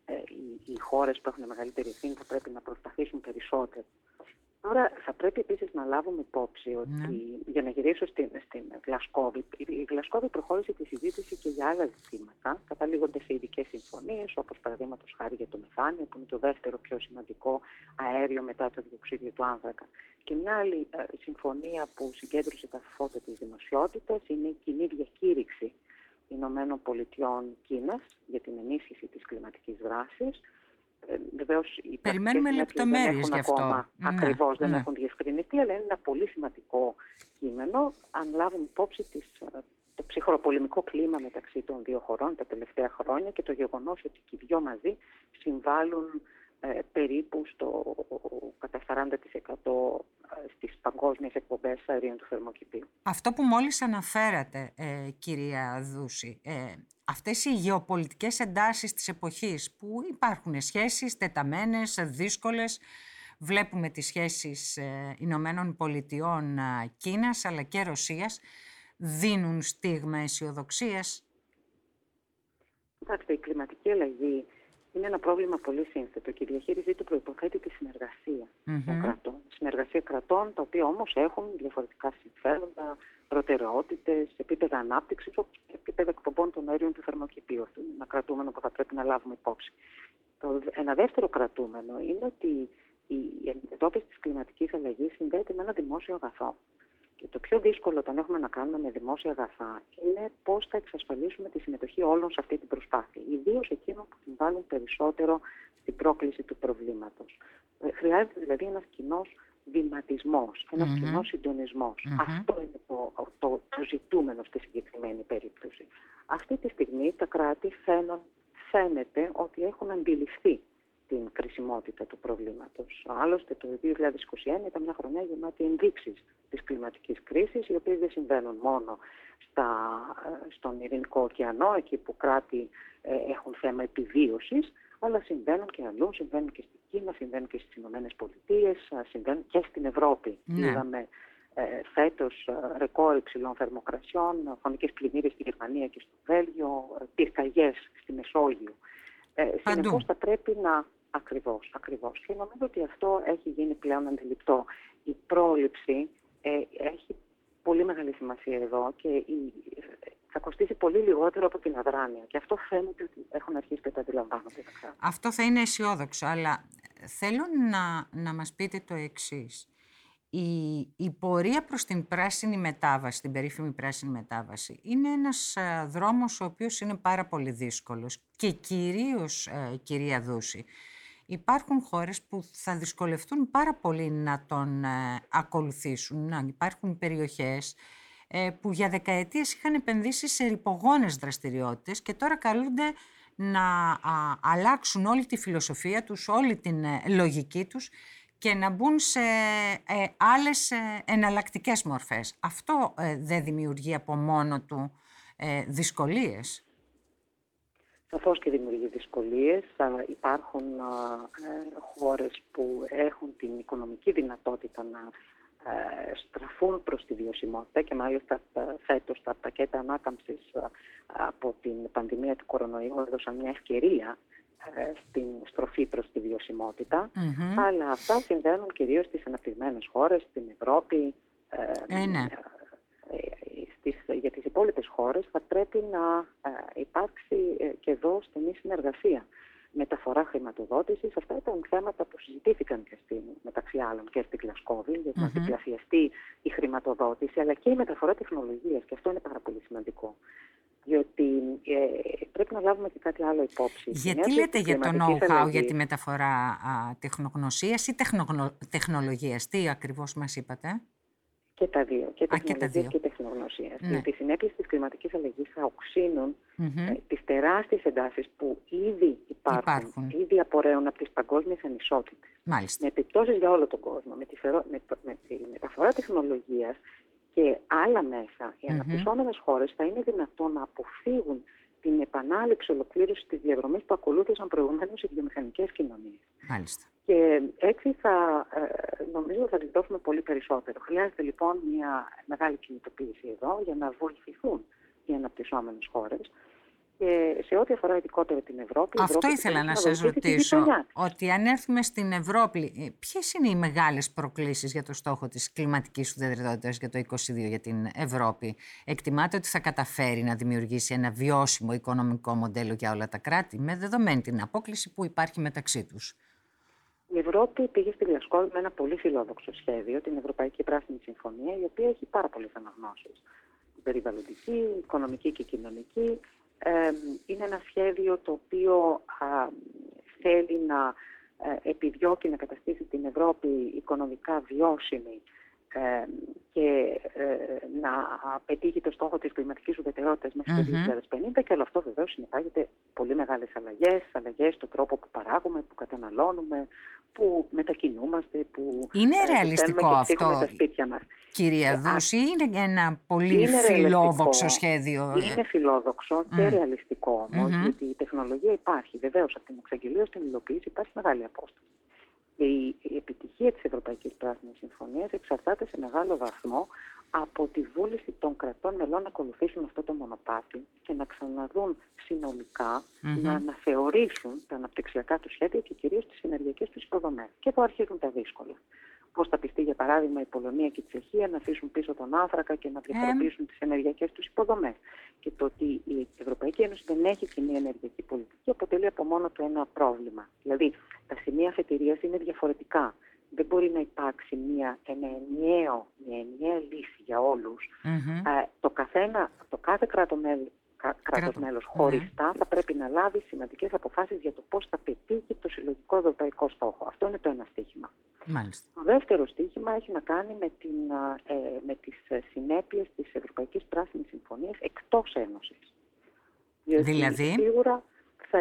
οι χώρες που έχουν μεγαλύτερη ευθύνη θα πρέπει να προσπαθήσουν περισσότερο. Τώρα θα πρέπει επίσης να λάβουμε υπόψη ότι, για να γυρίσω στην Γλασκόβη, η Γλασκόβη προχώρησε τη συζήτηση και για άλλα ζητήματα, καταλήγονται σε ειδικές συμφωνίες, όπως παραδείγματος χάρη για το μεθάνιο, που είναι το δεύτερο πιο σημαντικό αέριο μετά το διοξείδιο του άνθρακα. Και μια άλλη συμφωνία που συγκέντρωσε τα φώτα της δημοσιότητας είναι η κοινή διακήρυξη Ηνωμένων Πολιτειών Κίνας για την ενίσχυση της κλιματικής δράσης. Βεβαίως οι περιμένουμε λεπτομέρειες γι' αυτό. Ακριβώς δεν έχουν διευκρινιστεί, αλλά είναι ένα πολύ σημαντικό κείμενο, αν λάβουμε υπόψη το ψυχροπολεμικό κλίμα μεταξύ των δύο χωρών τα τελευταία χρόνια και το γεγονός ότι και οι δυο μαζί συμβάλλουν περίπου κατά 40% στις παγκόσμιες εκπομπές αερίων του θερμοκηπίου. Αυτό που μόλις αναφέρατε, κυρία Δούση, αυτές οι γεωπολιτικές εντάσεις της εποχής που υπάρχουν σχέσεις τεταμένες, δύσκολες, βλέπουμε τις σχέσεις Ηνωμένων Πολιτειών Κίνας αλλά και Ρωσίας, δίνουν στίγμα αισιοδοξίας? Κοιτάξτε, η κλιματική αλλαγή είναι ένα πρόβλημα πολύ σύνθετο και η διαχείρισή του προϋποθέτει τη συνεργασία των κρατών. Συνεργασία κρατών, τα οποία όμως έχουν διαφορετικά συμφέροντα, προτεραιότητες, επίπεδα ανάπτυξης, όπως και επίπεδα εκπομπών των αερίων του θερμοκηπίου. Αυτό είναι ένα κρατούμενο που θα πρέπει να λάβουμε υπόψη. Ένα δεύτερο κρατούμενο είναι ότι η αντιμετώπιση της κλιματικής αλλαγής συνδέεται με ένα δημόσιο αγαθό. Και το πιο δύσκολο όταν έχουμε να κάνουμε με δημόσια αγαθά είναι πώς θα εξασφαλίσουμε τη συμμετοχή όλων σε αυτή την προσπάθεια. Ιδίως εκείνων που συμβάλλουν περισσότερο στην πρόκληση του προβλήματος. Χρειάζεται δηλαδή ένας κοινός βηματισμός, ένας κοινός συντονισμός. Αυτό είναι το ζητούμενο στη συγκεκριμένη περίπτωση. Αυτή τη στιγμή τα κράτη φαίνεται ότι έχουν αντιληφθεί την κρισιμότητα του προβλήματος. Άλλωστε το 2021 ήταν μια χρονιά γεμάτη ενδείξεις της κλιματικής κρίσης, οι οποίες δεν συμβαίνουν μόνο στον Ειρηνικό ωκεανό, εκεί που κράτη έχουν θέμα επιβίωσης, αλλά συμβαίνουν και αλλού, συμβαίνουν και στην Κίνα, συμβαίνουν και στις Ηνωμένες Πολιτείες, συμβαίνουν και στην Ευρώπη. Είδαμε φέτος ρεκόρ υψηλών θερμοκρασιών, φωνικές πλημμύρες στη Γερμανία και στο Βέλγιο, πυρκαγιές στη Μεσόγειο. Συνεπώς θα πρέπει να... Ακριβώς. Και νομίζω ότι αυτό έχει γίνει πλέον αντιληπτό. Η πρόληψη έχει πολύ μεγάλη σημασία εδώ και θα κοστίσει πολύ λιγότερο από την αδράνεια. Και αυτό φαίνεται ότι έχουν αρχίσει και το αντιλαμβάνονται. Αυτό θα είναι αισιόδοξο, αλλά θέλω να μας πείτε το εξής. Η πορεία προς την πράσινη μετάβαση, την περίφημη πράσινη μετάβαση, είναι ένας δρόμος ο οποίος είναι πάρα πολύ δύσκολος και κυρίως, κυρία Δούση, υπάρχουν χώρες που θα δυσκολευτούν πάρα πολύ να τον ακολουθήσουν. Υπάρχουν περιοχές που για δεκαετίες είχαν επενδύσει σε ρυπογόνες δραστηριότητες και τώρα καλούνται να αλλάξουν όλη τη φιλοσοφία τους, όλη την λογική τους και να μπουν σε άλλες εναλλακτικές μορφές. Αυτό δεν δημιουργεί από μόνο του δυσκολίες? Σαφώς και δημιουργεί δυσκολίες. Υπάρχουν χώρες που έχουν την οικονομική δυνατότητα να στραφούν προς τη βιωσιμότητα και μάλιστα φέτος τα πακέτα ανάκαμψης από την πανδημία του κορονοϊού έδωσαν μια ευκαιρία στην στροφή προς τη βιωσιμότητα, αλλά αυτά συμβαίνουν κυρίως στις αναπτυγμένες χώρες, στην Ευρώπη. Για τις υπόλοιπες χώρες θα πρέπει να υπάρξει και εδώ στενή συνεργασία. Μεταφορά χρηματοδότησης, αυτά ήταν θέματα που συζητήθηκαν και μεταξύ άλλων και στην Γλασκόβη, για να διπλασιαστεί η χρηματοδότηση, αλλά και η μεταφορά τεχνολογίας, και αυτό είναι πάρα πολύ σημαντικό. Διότι πρέπει να λάβουμε και κάτι άλλο υπόψη. Γιατί λέτε για το know-how, για τη μεταφορά τεχνογνωσίας ή τεχνολογίας? Τι ακριβώς μας είπατε? Και τα δύο, και τεχνολογίας και τεχνογνωσίας. Ναι. Γιατί οι συνέπειες της κλιματικής αλλαγής θα οξύνουν τις τεράστιες εντάσεις που ήδη υπάρχουν. Ήδη απορρέουν από τις παγκόσμιες ανισότητες. Μάλιστα. Με επιπτώσεις για όλο τον κόσμο. Με τη μεταφορά τεχνολογίας και άλλα μέσα, οι αναπτυσσόμενες χώρες θα είναι δυνατόν να αποφύγουν την επανάληψη ολοκλήρωση της διαδρομής που ακολούθησαν προηγουμένως οι βιομηχανικές κοινωνίες. Μάλιστα. Και έτσι νομίζω θα γλιτώσουμε πολύ περισσότερο. Χρειάζεται λοιπόν μια μεγάλη κινητοποίηση εδώ για να βοηθηθούν οι αναπτυσσόμενες χώρες. Και σε ό,τι αφορά ειδικότερα την Ευρώπη... Αυτό ήθελα να σας ρωτήσω, ότι αν έρθουμε στην Ευρώπη, ποιες είναι οι μεγάλες προκλήσεις για το στόχο της κλιματικής ουδετερότητας για το 2022 για την Ευρώπη? Εκτιμάτε ότι θα καταφέρει να δημιουργήσει ένα βιώσιμο οικονομικό μοντέλο για όλα τα κράτη, με δεδομένη την απόκλιση που υπάρχει μεταξύ τους? Η Ευρώπη πήγε στη Γλασκόβη με ένα πολύ φιλόδοξο σχέδιο, την Ευρωπαϊκή Πράσινη Συμφωνία, η οποία έχει πάρα πολλές αναγνώσεις. Περιβαλλοντική, οικονομική και κοινωνική. Είναι ένα σχέδιο το οποίο θέλει να επιδιώκει να καταστήσει την Ευρώπη οικονομικά βιώσιμη και να πετύχει το στόχο της κλιματικής ουδετερότητας μέχρι το 2050, και όλο αυτό βεβαίως συνεπάγεται πολύ μεγάλες αλλαγές στον τρόπο που παράγουμε, που καταναλώνουμε, που μετακινούμαστε, που είναι ρεαλιστικό αυτό, τα σπίτια μας. κυρία Δούση, είναι ένα πολύ φιλόδοξο σχέδιο? Είναι φιλόδοξο και ρεαλιστικό όμως, γιατί η τεχνολογία υπάρχει. Βεβαίως, από την εξαγγελία στην υλοποίηση υπάρχει μεγάλη απόσταση. Η επιτυχία της Ευρωπαϊκής Πράσινης Συμφωνίας εξαρτάται σε μεγάλο βαθμό από τη βούληση των κρατών μελών να ακολουθήσουν αυτό το μονοπάτι και να ξαναδούν συνολικά, να αναθεωρήσουν τα αναπτυξιακά του σχέδια και κυρίως τις ενεργειακές τους υποδομές. Και εδώ αρχίζουν τα δύσκολα. Πώς θα πιστεί, για παράδειγμα, η Πολωνία και η Τσεχία να αφήσουν πίσω τον άνθρακα και να διαφοροποιήσουν τις ενεργειακές τους υποδομές. Και το ότι η Ευρωπαϊκή Ένωση δεν έχει κοινή ενεργειακή πολιτική αποτελεί από μόνο του ένα πρόβλημα. Δηλαδή, τα σημεία αφετηρίας είναι διαφορετικά. Δεν μπορεί να υπάρξει μια ενιαία λύση για όλους. Το κάθε κράτος μέλος χωριστά θα πρέπει να λάβει σημαντικές αποφάσεις για το πώς θα πετύχει το συλλογικό ευρωπαϊκό στόχο. Αυτό είναι το ένα στίχημα. Μάλιστα. Το δεύτερο στίχημα έχει να κάνει με τις συνέπειες της Ευρωπαϊκής Πράσινης Συμφωνίας εκτός Ένωσης. Δηλαδή? Σίγουρα θα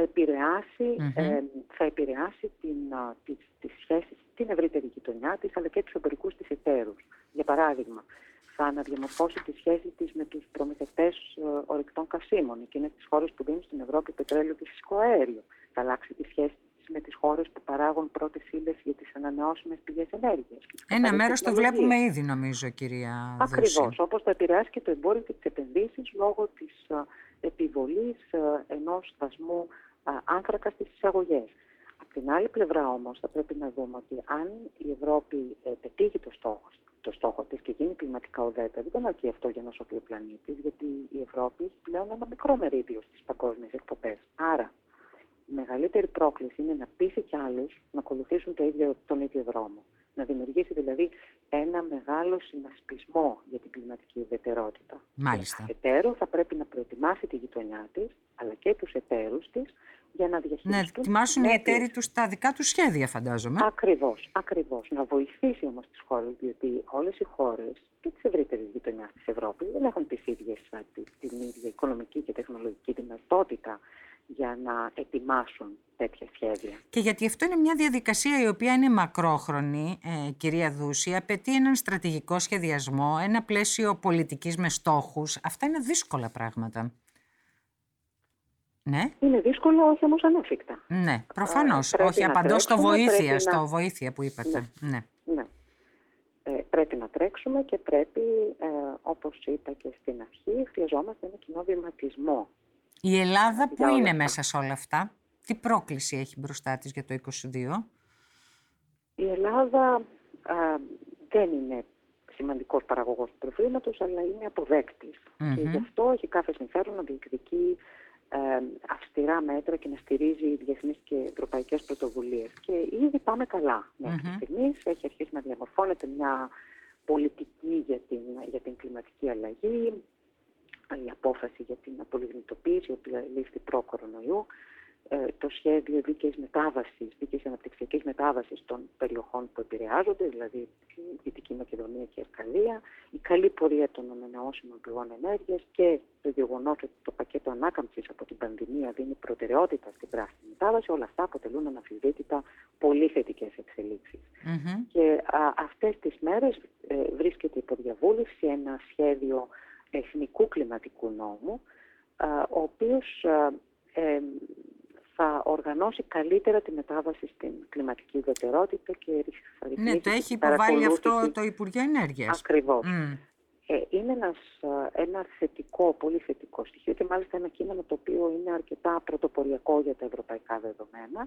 επηρεάσει τις σχέσεις, την ευρύτερη γειτονιά της, αλλά και τους εμπορικούς της εταίρους. Για παράδειγμα, θα αναδιαμορφώσει τις σχέσεις της με τους προμηθευτές ορυκτών καυσίμων, εκείνες τις χώρες που δίνουν στην Ευρώπη πετρέλαιο και φυσικό αέριο. Θα αλλάξει τις σχέσεις της με τις χώρες που παράγουν πρώτες ύλες για τις ανανεώσιμες πηγές ενέργειας. Ένα μέρος το βλέπουμε ήδη, νομίζω, κυρία Δούση. Ακριβώς, όπως θα επηρεάσει και το εμπόριο και τις επενδύσεις λόγω της επιβολής ενός δασμού άνθρακα στις εισαγωγές. Από την άλλη πλευρά όμως θα πρέπει να δούμε ότι αν η Ευρώπη πετύχει το στόχο της και γίνει κλιματικά ουδέτερη, δεν αρκεί αυτό για να σωθεί ο πλανήτης, γιατί η Ευρώπη έχει πλέον ένα μικρό μερίδιο στις παγκόσμιες εκπομπές. Άρα, η μεγαλύτερη πρόκληση είναι να πείσει κι άλλους να ακολουθήσουν τον ίδιο δρόμο. Να δημιουργήσει δηλαδή ένα μεγάλο συνασπισμό για την κλιματική ουδετερότητα. Μάλιστα. Εταίρο θα πρέπει να προετοιμάσει τη γειτονιά της, αλλά και τους εταίρους της, για να διαχειριστούν. Να ετοιμάσουν οι εταίροι τους τα δικά τους σχέδια, φαντάζομαι. Ακριβώς. Να βοηθήσει όμως τις χώρες, διότι όλες οι χώρες και της ευρύτερης γειτονιάς της Ευρώπης δεν έχουν τις ίδιες, την ίδια οικονομική και τεχνολογική δυνατότητα για να ετοιμάσουν τέτοια σχέδια. Και γιατί αυτό είναι μια διαδικασία η οποία είναι μακρόχρονη, κυρία Δούση, απαιτεί έναν στρατηγικό σχεδιασμό, ένα πλαίσιο πολιτικής με στόχους. Αυτά είναι δύσκολα πράγματα. Ναι. Είναι δύσκολο, όχι όμως ανέφικτα. Ναι, προφανώς. Όχι, απαντώ στο βοήθεια που είπατε. Ναι. Πρέπει να τρέξουμε και πρέπει, όπως είπα και στην αρχή, χρειαζόμαστε ένα κοινό βηματισμό. Η Ελλάδα που είναι μέσα σε όλα αυτά, τι πρόκληση έχει μπροστά της για το 2022? Η Ελλάδα δεν είναι σημαντικός παραγωγός του προβλήματος, αλλά είναι αποδέκτης. Και γι' αυτό έχει κάθε συμφέρον να διεκδικεί αυστηρά μέτρα και να στηρίζει διεθνείς και ευρωπαϊκές πρωτοβουλίες. Και ήδη πάμε καλά μέχρι στιγμής. Έχει αρχίσει να διαμορφώνεται μια πολιτική για την κλιματική αλλαγή, η απόφαση για την απολιγνητοποίηση, η οποία λήφθη προ-κορονοϊού, το σχέδιο δίκαιης αναπτυξιακής μετάβασης των περιοχών που επηρεάζονται, δηλαδή η Δυτική Μακεδονία και η Ευκαλία, η καλή πορεία των ανανεώσιμων πηγών ενέργειας και το γεγονός ότι το πακέτο ανάκαμψης από την πανδημία δίνει προτεραιότητα στην πράσινη μετάβαση, όλα αυτά αποτελούν αναμφισβήτητα πολύ θετικές εξελίξεις. Και αυτές τις μέρες βρίσκεται υπό διαβούλευση ένα σχέδιο εθνικού κλιματικού νόμου, ο οποίος θα οργανώσει καλύτερα τη μετάβαση στην κλιματική ουδετερότητα και θα ρυθμίσει. Ναι, το έχει υποβάλει αυτό το Υπουργείο Ενέργειας. Ακριβώς. Είναι ένα θετικό, πολύ θετικό στοιχείο και μάλιστα ένα κείμενο το οποίο είναι αρκετά πρωτοποριακό για τα ευρωπαϊκά δεδομένα.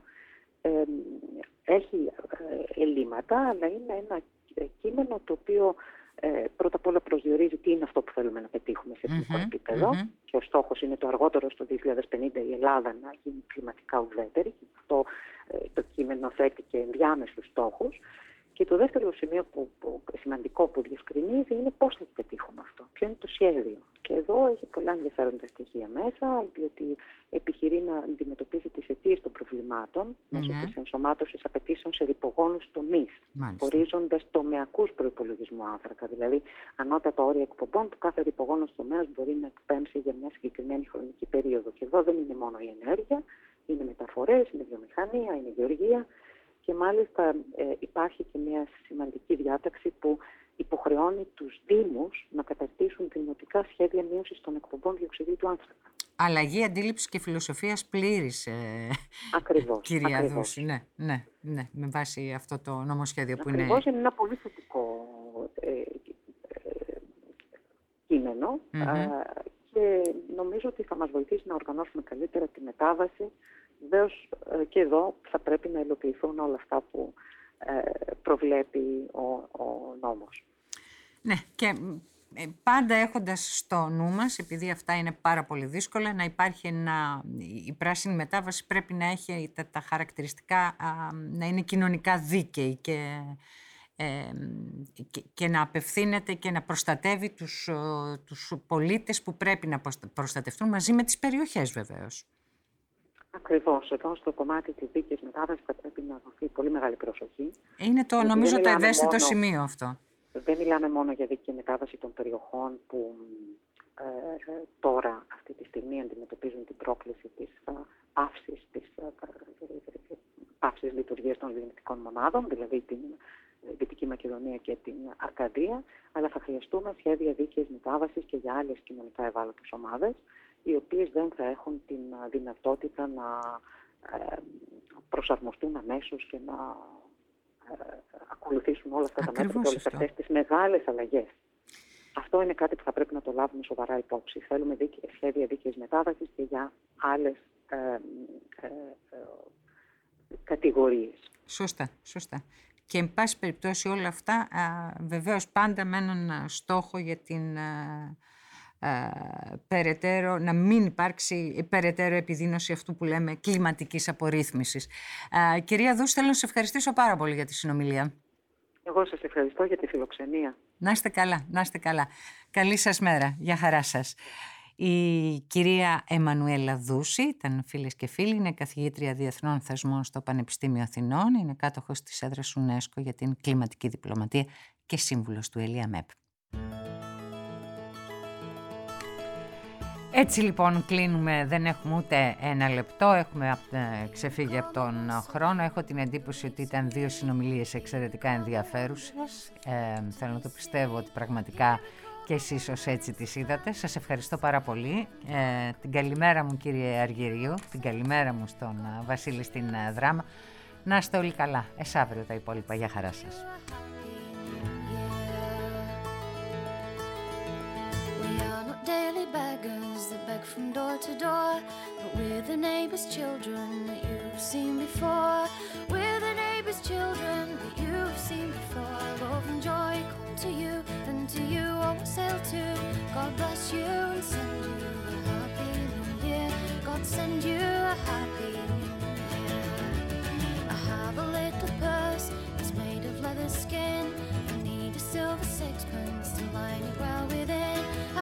Έχει ελλείμματα, αλλά είναι ένα κείμενο το οποίο πρώτα απ' όλα προσδιορίζει τι είναι αυτό που θέλουμε να πετύχουμε σε εθνικό επίπεδο και ο στόχος είναι το αργότερο στο 2050 η Ελλάδα να γίνει κλιματικά ουδέτερη. Αυτό το κείμενο θέτει και ενδιάμεσους στόχους. Και το δεύτερο σημείο σημαντικό που διευκρινίζει είναι πώς θα το πετύχουμε αυτό, ποιο είναι το σχέδιο. Και εδώ έχει πολλά ενδιαφέροντα στοιχεία μέσα, διότι επιχειρεί να αντιμετωπίσει τις αιτίες των προβλημάτων μέσω της ενσωμάτωσης απαιτήσεων σε ρυπογόνους τομείς, ορίζοντας τομεακούς προϋπολογισμού άνθρακα, δηλαδή ανώτατα όρια εκπομπών που κάθε ρυπογόνος τομέας μπορεί να εκπέμψει για μια συγκεκριμένη χρονική περίοδο. Και εδώ δεν είναι μόνο η ενέργεια, είναι μεταφορές, είναι βιομηχανία, είναι γεωργία. και μάλιστα υπάρχει και μια σημαντική διάταξη που υποχρεώνει τους Δήμους να καταρτήσουν δημοτικά σχέδια μείωσης των εκπομπών διοξειδίου του άνθρακα. Αλλαγή αντίληψης και φιλοσοφίας πλήρης, κυρία Δούση. Ναι, με βάση αυτό το νομοσχέδιο που είναι... Ακριβώς, είναι ένα πολύ θετικό κείμενο και νομίζω ότι θα μας βοηθήσει να οργανώσουμε καλύτερα τη μετάβαση. Βεβαίως και εδώ θα πρέπει να υλοποιηθούν όλα αυτά που προβλέπει ο νόμος. Ναι, και πάντα έχοντας στο νου μας, επειδή αυτά είναι πάρα πολύ δύσκολα, να υπάρχει η πράσινη μετάβαση πρέπει να έχει τα χαρακτηριστικά, να είναι κοινωνικά δίκαιη και να απευθύνεται και να προστατεύει τους πολίτες που πρέπει να προστατευτούν, μαζί με τις περιοχές βεβαίως. Ακριβώς. Εδώ στο κομμάτι της δίκαιης μετάβασης θα πρέπει να δοθεί πολύ μεγάλη προσοχή. Είναι νομίζω το ευαίσθητο σημείο αυτό. Δεν μιλάμε μόνο για δίκαιη μετάβαση των περιοχών που τώρα αυτή τη στιγμή αντιμετωπίζουν την πρόκληση της πάυσης λειτουργίας των λιγνητικών μονάδων, δηλαδή την Δυτική Μακεδονία και την Αρκαδία, αλλά θα χρειαστούμε σχέδια δίκαιης μετάβασης και για άλλες κοινωνικά ευάλωτες ομάδες, οι οποίες δεν θα έχουν την δυνατότητα να προσαρμοστούν αμέσως και να ακολουθήσουν όλα αυτά τα μέτρα και όλες αυτές τις μεγάλες αλλαγές. Αυτό είναι κάτι που θα πρέπει να το λάβουμε σοβαρά υπόψη. Θέλουμε σχέδια δίκαιης μετάβασης και για άλλες κατηγορίες. Σωστά. Και εν πάση περιπτώσει όλα αυτά βεβαίως πάντα με έναν στόχο για την περαιτέρω, να μην υπάρξει περαιτέρω επιδείνωση αυτού που λέμε κλιματικής απορρίθμισης. Κυρία Δούση, θέλω να σας ευχαριστήσω πάρα πολύ για τη συνομιλία. Εγώ σας ευχαριστώ για τη φιλοξενία. Να είστε καλά. Καλή σας μέρα. Γεια χαρά σας. Η κυρία Εμμανουέλα Δούση ήταν, φίλες και φίλοι, είναι καθηγήτρια διεθνών θεσμών στο Πανεπιστήμιο Αθηνών, είναι κάτοχος της έδρας UNESCO για την κλιματική διπλωματία και σύμβουλος του ΕΛΙΑΜΕΠ. Έτσι λοιπόν κλείνουμε, δεν έχουμε ούτε ένα λεπτό, έχουμε ξεφύγει από τον χρόνο. Έχω την εντύπωση ότι ήταν 2 συνομιλίες εξαιρετικά ενδιαφέρουσες. Θέλω να το πιστεύω ότι πραγματικά και εσείς ως έτσι τις είδατε. Σας ευχαριστώ πάρα πολύ. Την καλημέρα μου κύριε Αργυρίου, την καλημέρα μου στον Βασίλη στην Δράμα. Να είστε όλοι καλά. Αύριο τα υπόλοιπα. Γεια χαρά σας. Daily beggars that beg from door to door, but we're the neighbor's children that you've seen before. We're the neighbor's children that you've seen before. Love and joy come to you, and to you always hail to. God bless you and send you